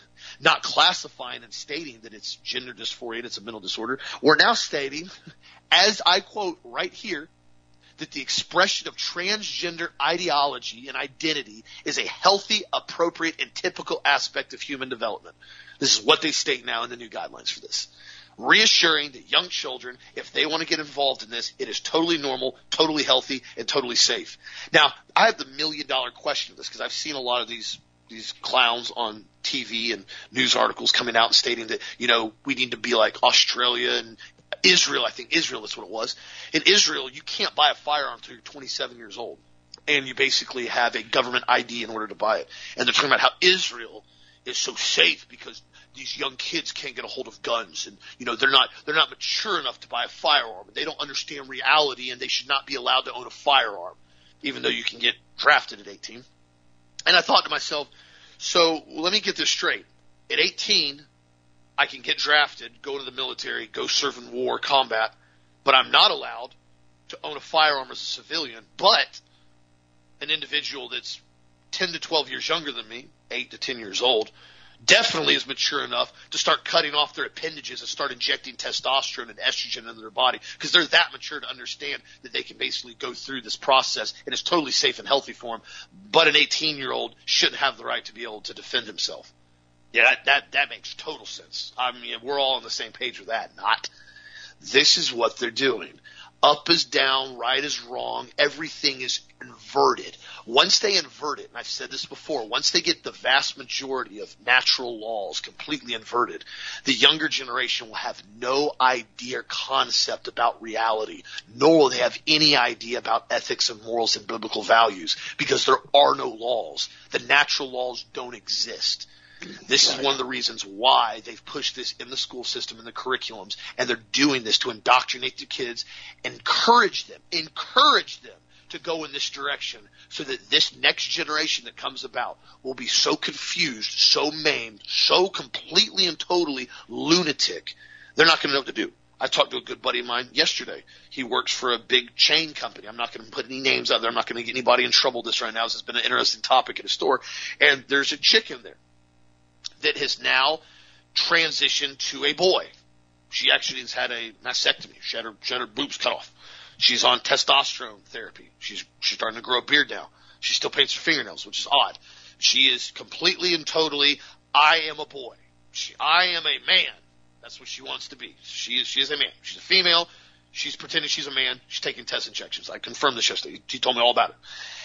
Speaker 1: not classifying and stating that it's gender dysphoria and it's a mental disorder, we're now stating, as I quote right here, that the expression of transgender ideology and identity is a healthy, appropriate, and typical aspect of human development. This is what they state now in the new guidelines for this. Reassuring that young children, if they want to get involved in this, it is totally normal, totally healthy, and totally safe. Now, I have the million-dollar question of this because I've seen a lot of these these clowns on T V and news articles coming out and stating that, you know, we need to be like Australia and Israel. I think Israel is what it was. In Israel, you can't buy a firearm until you're twenty-seven years old, and you basically have a government I D in order to buy it. And they're talking about how Israel is so safe because these young kids can't get a hold of guns, and you know they're not they're not mature enough to buy a firearm. They don't understand reality, and they should not be allowed to own a firearm, even though you can get drafted at eighteen. And I thought to myself, so let me get this straight. At eighteen, I can get drafted, go to the military, go serve in war, combat, but I'm not allowed to own a firearm as a civilian. But an individual that's ten to twelve years younger than me, eight to ten years old, definitely is mature enough to start cutting off their appendages and start injecting testosterone and estrogen into their body, because they're that mature to understand that they can basically go through this process and it's totally safe and healthy for them. But an eighteen-year-old shouldn't have the right to be able to defend himself. Yeah, that, that, that makes total sense. I mean, we're all on the same page with that. Not. This is what they're doing. Up is down, right is wrong, everything is inverted. Once they invert it, and I've said this before, once they get the vast majority of natural laws completely inverted, the younger generation will have no idea or concept about reality, nor will they have any idea about ethics and morals and biblical values, because there are no laws. The natural laws don't exist. This is one of the reasons why they've pushed this in the school system, in the curriculums, and they're doing this to indoctrinate the kids, encourage them, encourage them to go in this direction, so that this next generation that comes about will be so confused, so maimed, so completely and totally lunatic, they're not going to know what to do. I talked to a good buddy of mine yesterday. He works for a big chain company. I'm not going to put any names out there. I'm not going to get anybody in trouble with this right now. This has been an interesting topic at a store. And there's a chick in there that has now transitioned to a boy. She actually has had a mastectomy. She had her, she had her boobs cut off. She's on testosterone therapy. She's she's starting to grow a beard now. She still paints her fingernails, which is odd. She is completely and totally, I am a boy. She, I am a man. That's what she wants to be. She is she is a man. She's a female. She's pretending she's a man. She's taking test injections. I confirmed this yesterday. He told me all about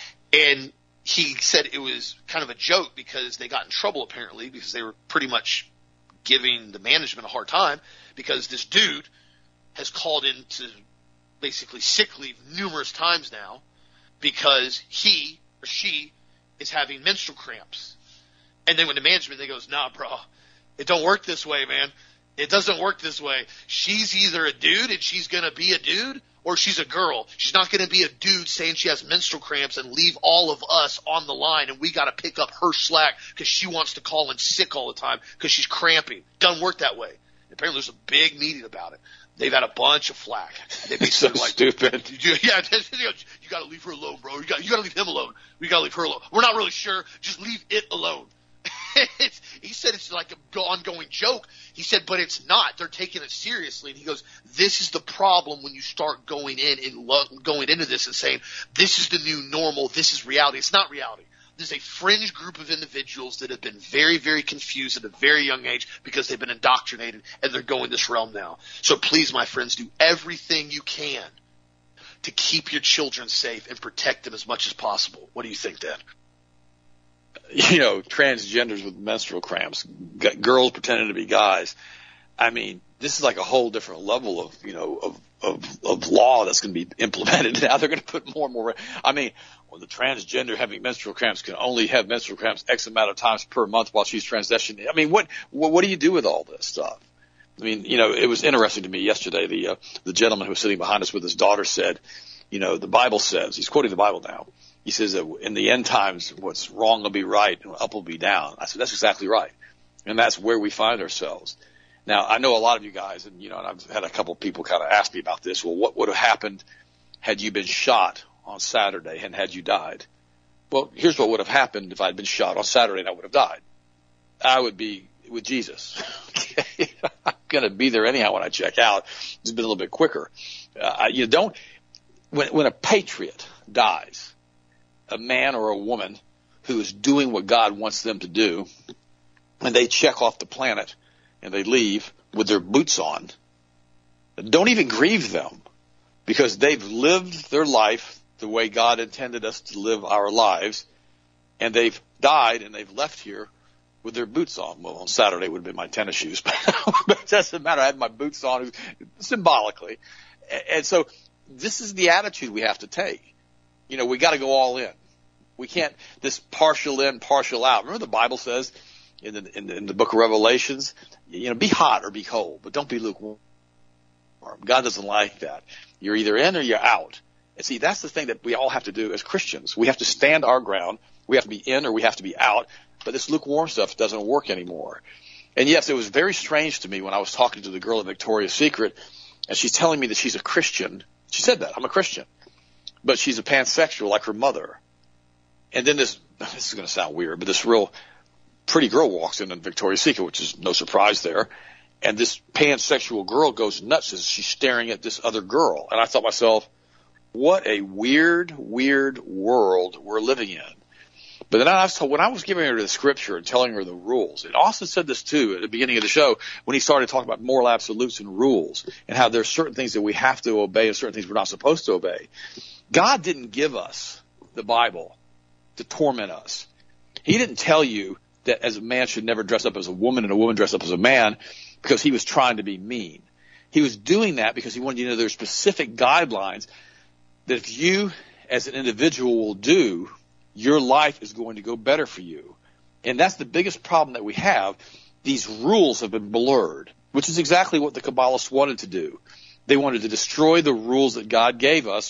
Speaker 1: it. And he said it was kind of a joke because they got in trouble apparently because they were pretty much giving the management a hard time because this dude has called in to basically sick leave numerous times now because he or she is having menstrual cramps. And then when the management, they goes, nah, bro, it don't work this way, man. It doesn't work this way. She's either a dude and she's going to be a dude, or she's a girl. She's not going to be a dude saying she has menstrual cramps and leave all of us on the line and we got to pick up her slack because she wants to call in sick all the time because she's cramping. Doesn't work that way. Apparently there's a big meeting about it. They've had a bunch of flack. They
Speaker 2: so
Speaker 1: like,
Speaker 2: stupid.
Speaker 1: Yeah, you got to leave her alone, bro. You got you got to leave him alone. We got to leave her alone. We're not really sure. Just leave it alone. He said it's like an ongoing joke. He said, but it's not. They're taking it seriously. And he goes, this is the problem when you start going in and lo- going into this and saying, this is the new normal. This is reality. It's not reality. There's a fringe group of individuals that have been very, very confused at a very young age because they've been indoctrinated and they're going this realm now. So please, my friends, do everything you can to keep your children safe and protect them as much as possible. What do you think, Dan?
Speaker 2: You know, transgenders with menstrual cramps, g- girls pretending to be guys. I mean, this is like a whole different level of, you know, of, of, of law that's going to be implemented. Now they're going to put more and more. I mean, well, the transgender having menstrual cramps can only have menstrual cramps X amount of times per month while she's transitioning. I mean, what, what, what do you do with all this stuff? I mean, you know, it was interesting to me yesterday. The, uh, the gentleman who was sitting behind us with his daughter said, you know, the Bible says, he's quoting the Bible now. He says that in the end times, what's wrong will be right and up will be down. I said, that's exactly right. And that's where we find ourselves. Now, I know a lot of you guys, and, you know, and I've had a couple of people kind of ask me about this. Well, what would have happened had you been shot on Saturday and had you died? Well, here's what would have happened if I'd been shot on Saturday and I would have died. I would be with Jesus. Okay? I'm going to be there anyhow when I check out. It's been a little bit quicker. Uh, you don't, when, when a patriot dies, a man or a woman who is doing what God wants them to do, and they check off the planet and they leave with their boots on, don't even grieve them because they've lived their life the way God intended us to live our lives, and they've died and they've left here with their boots on. Well, on Saturday it would have been my tennis shoes, but it doesn't matter. I had my boots on symbolically. And so this is the attitude we have to take. You know, we got to go all in. We can't this partial in, partial out. Remember the Bible says in the, in the in the book of Revelations, you know, be hot or be cold, but don't be lukewarm. God doesn't like that. You're either in or you're out. And see, that's the thing that we all have to do as Christians. We have to stand our ground. We have to be in or we have to be out. But this lukewarm stuff doesn't work anymore. And yes, it was very strange to me when I was talking to the girl at Victoria's Secret, and she's telling me that she's a Christian. She said that, I'm a Christian. But she's a pansexual like her mother. And then this, this is going to sound weird, but this real pretty girl walks in in Victoria's Secret, which is no surprise there. And this pansexual girl goes nuts as she's staring at this other girl. And I thought to myself, what a weird, weird world we're living in. But then I was told, when I was giving her the scripture and telling her the rules, and Austin said this too at the beginning of the show when he started talking about moral absolutes and rules and how there's certain things that we have to obey and certain things we're not supposed to obey. God didn't give us the Bible to torment us. He didn't tell you that as a man should never dress up as a woman and a woman dress up as a man because he was trying to be mean. He was doing that because he wanted you to know there's specific guidelines that if you as an individual will do, your life is going to go better for you. And that's the biggest problem that we have. These rules have been blurred, which is exactly what the Kabbalists wanted to do. They wanted to destroy the rules that God gave us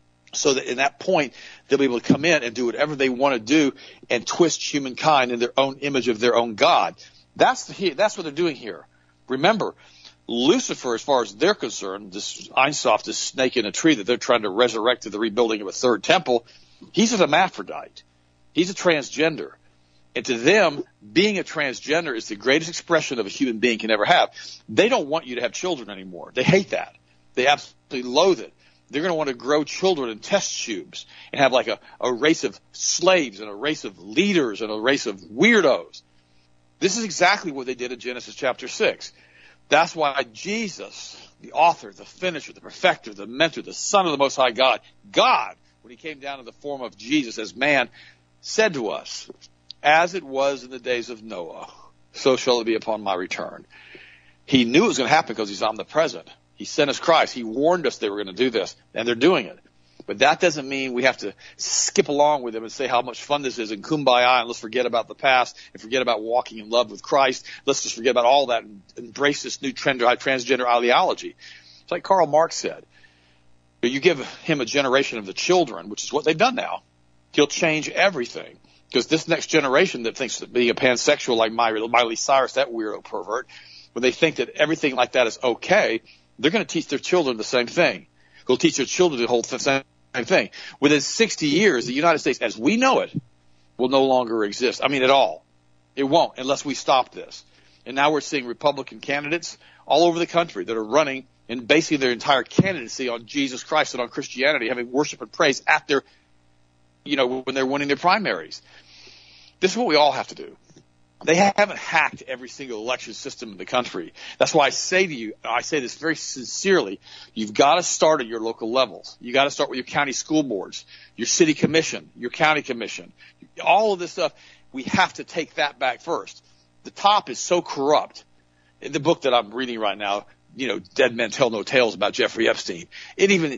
Speaker 2: so that in that point they'll be able to come in and do whatever they want to do and twist humankind in their own image of their own God. That's the, that's what they're doing here. Remember, Lucifer, as far as they're concerned, this Ein Sof, this snake in a tree that they're trying to resurrect to the rebuilding of a third temple, he's a hermaphrodite. He's a transgender. And to them, being a transgender is the greatest expression of a human being can ever have. They don't want you to have children anymore. They hate that. They absolutely loathe it. They're going to want to grow children in test tubes and have like a, a race of slaves and a race of leaders and a race of weirdos. This is exactly what they did in Genesis chapter six. That's why Jesus, the author, the finisher, the perfecter, the mentor, the Son of the Most High God, God, when he came down in the form of Jesus as man, said to us, as it was in the days of Noah, so shall it be upon my return. He knew it was going to happen because he's omnipresent. He sent us Christ. He warned us they were going to do this, and they're doing it. But that doesn't mean we have to skip along with them and say how much fun this is and kumbaya and let's forget about the past and forget about walking in love with Christ. Let's just forget about all that and embrace this new trend, transgender ideology. It's like Karl Marx said. You give him a generation of the children, which is what they've done now, he'll change everything. Because this next generation that thinks that being a pansexual like Miley Cyrus, that weirdo pervert, when they think that everything like that is okay, they're going to teach their children the same thing. They'll teach their children the whole same thing. Within sixty years, the United States, as we know it, will no longer exist. I mean, at all. It won't unless we stop this. And now we're seeing Republican candidates all over the country that are running and basing their entire candidacy on Jesus Christ and on Christianity, having worship and praise at their, you know, when they're winning their primaries. This is what we all have to do. They haven't hacked every single election system in the country. That's why I say to you, I say this very sincerely, you've got to start at your local levels. You've got to start with your county school boards, your city commission, your county commission. All of this stuff, we have to take that back first. The top is so corrupt. In the book that I'm reading right now, you know, Dead Men Tell No Tales about Jeffrey Epstein, it even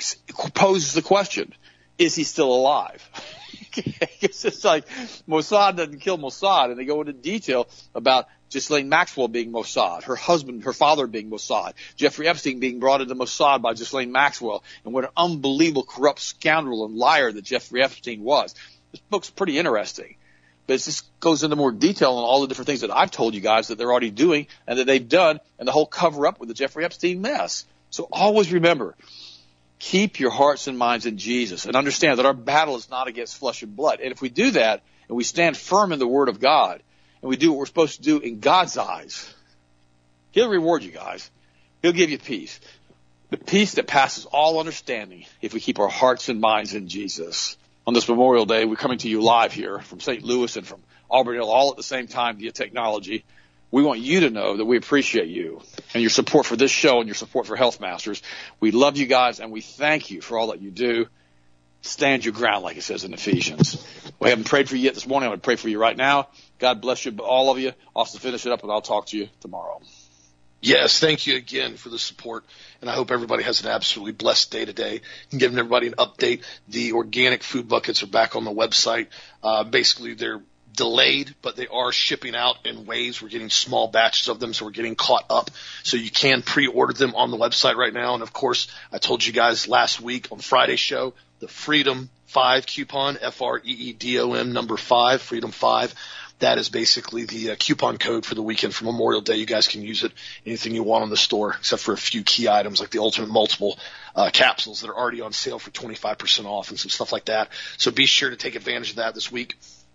Speaker 2: poses the question, is he still alive? It's just like Mossad doesn't kill Mossad, and they go into detail about Ghislaine Maxwell being Mossad, her husband, her father being Mossad, Jeffrey Epstein being brought into Mossad by Ghislaine Maxwell, and what an unbelievable corrupt scoundrel and liar that Jeffrey Epstein was. This book's pretty interesting, but it just goes into more detail on all the different things that I've told you guys that they're already doing and that they've done, and the whole cover-up with the Jeffrey Epstein mess. So always remember, keep your hearts and minds in Jesus and understand that our battle is not against flesh and blood. And if we do that and we stand firm in the Word of God and we do what we're supposed to do in God's eyes, He'll reward you guys. He'll give you peace. The peace that passes all understanding if we keep our hearts and minds in Jesus. On this Memorial Day, we're coming to you live here from Saint Louis and from Auburn Hill all at the same time via technology. We want you to know that we appreciate you and your support for this show and your support for Health Masters. We love you guys, and we thank you for all that you do. Stand your ground, like it says in Ephesians. We haven't prayed for you yet this morning. I'm going to pray for you right now. God bless you, all of you. Austin, finish it up, and I'll talk to you tomorrow.
Speaker 1: Yes, thank you again for the support, and I hope everybody has an absolutely blessed day today. And giving everybody an update, the organic food buckets are back on the website. Uh, basically, they're delayed, but they are shipping out in waves. We're getting small batches of them, so we're getting caught up. So you can pre-order them on the website right now. And, of course, I told you guys last week on Friday's show, the Freedom five coupon, F R E E D O M, number five, Freedom five. That is basically the uh, coupon code for the weekend for Memorial Day. You guys can use it anything you want on the store, except for a few key items like the Ultimate Multiple uh, capsules that are already on sale for twenty-five percent off and some stuff like that. So be sure to take advantage of that this week.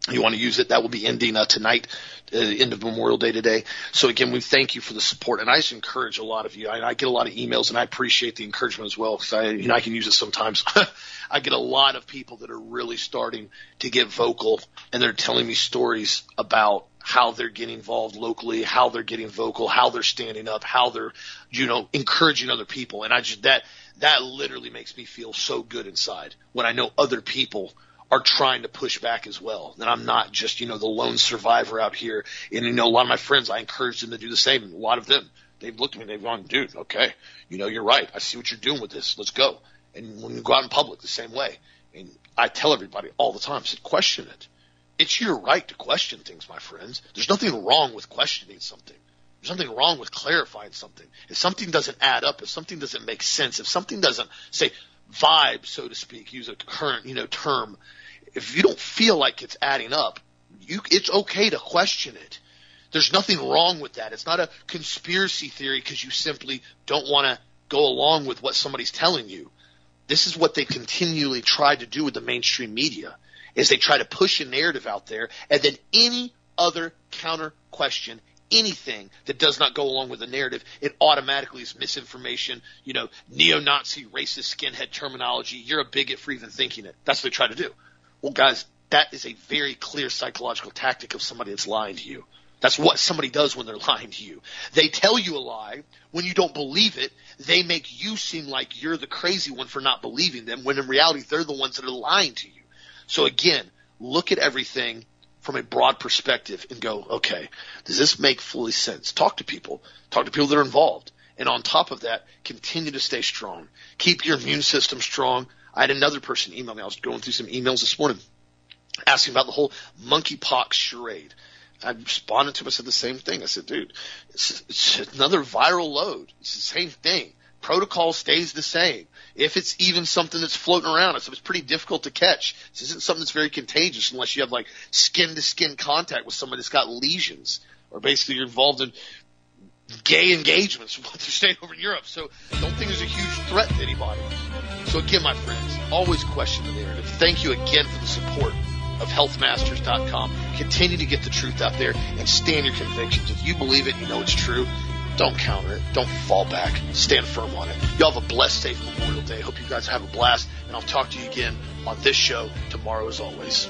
Speaker 1: You want to use it, that will be ending uh, tonight, uh, end of Memorial Day today. So again, we thank you for the support, and I just encourage a lot of you. I, I get a lot of emails, and I appreciate the encouragement as well, because I, you know, I can use it sometimes. I get a lot of people that are really starting to get vocal, and they're telling me stories about how they're getting involved locally, how they're getting vocal, how they're standing up, how they're, you know, encouraging other people. And I just, that, that literally makes me feel so good inside when I know other people are trying to push back as well. That I'm not just, you know, the lone survivor out here. And, you know, a lot of my friends, I encourage them to do the same. And a lot of them, they've looked at me, they've gone, dude, okay, you know, you're right. I see what you're doing with this. Let's go. And when you go out in public, the same way. And I tell everybody all the time, I said, question it. It's your right to question things, my friends. There's nothing wrong with questioning something. There's nothing wrong with clarifying something. If something doesn't add up, if something doesn't make sense, if something doesn't, say, vibe, so to speak, use a current, you know, term, if you don't feel like it's adding up, you, it's okay to question it. There's nothing wrong with that. It's not a conspiracy theory because you simply don't want to go along with what somebody's telling you. This is what they continually try to do with the mainstream media, is they try to push a narrative out there, and then any other counter question, anything that does not go along with the narrative, it automatically is misinformation, you know, neo-Nazi, racist, skinhead terminology. You're a bigot for even thinking it. That's what they try to do. Well, guys, that is a very clear psychological tactic of somebody that's lying to you. That's what somebody does when they're lying to you. They tell you a lie. When you don't believe it, they make you seem like you're the crazy one for not believing them, when in reality they're the ones that are lying to you. So again, look at everything from a broad perspective and go, okay, does this make fully sense? Talk to people. Talk to people that are involved. And on top of that, continue to stay strong. Keep your immune system strong. I had another person email me. I was going through some emails this morning asking about the whole monkeypox charade. I responded to him. I said the same thing. I said, dude, it's, it's another viral load. It's the same thing. Protocol stays the same. If it's even something that's floating around, I said it's pretty difficult to catch. This isn't something that's very contagious unless you have like skin-to-skin contact with somebody that's got lesions, or basically you're involved in gay engagements, what they're saying over in Europe. So don't think there's a huge threat to anybody. So again, my friends, always question the narrative. Thank you again for the support of health masters dot com. Continue to get the truth out there and stand your convictions. If you believe it, you know it's true. Don't counter it. Don't fall back. Stand firm on it. Y'all have a blessed, safe Memorial Day. Hope you guys have a blast, and I'll talk to you again on this show tomorrow as always.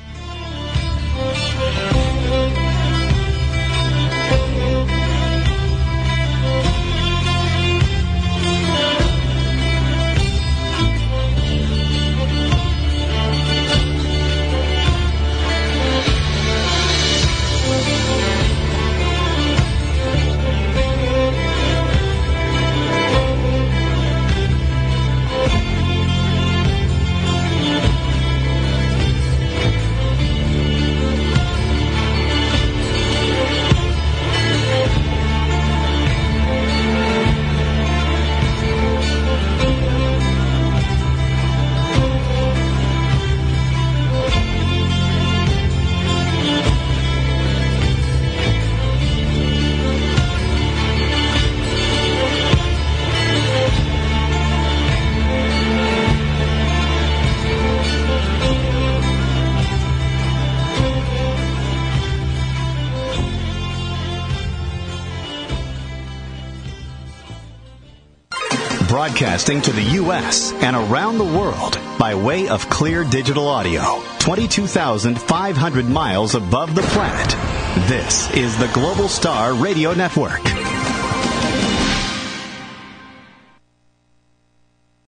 Speaker 3: Broadcasting to the U S and around the world by way of Clear Digital Audio, twenty-two thousand five hundred miles above the planet. This is the Global Star Radio Network.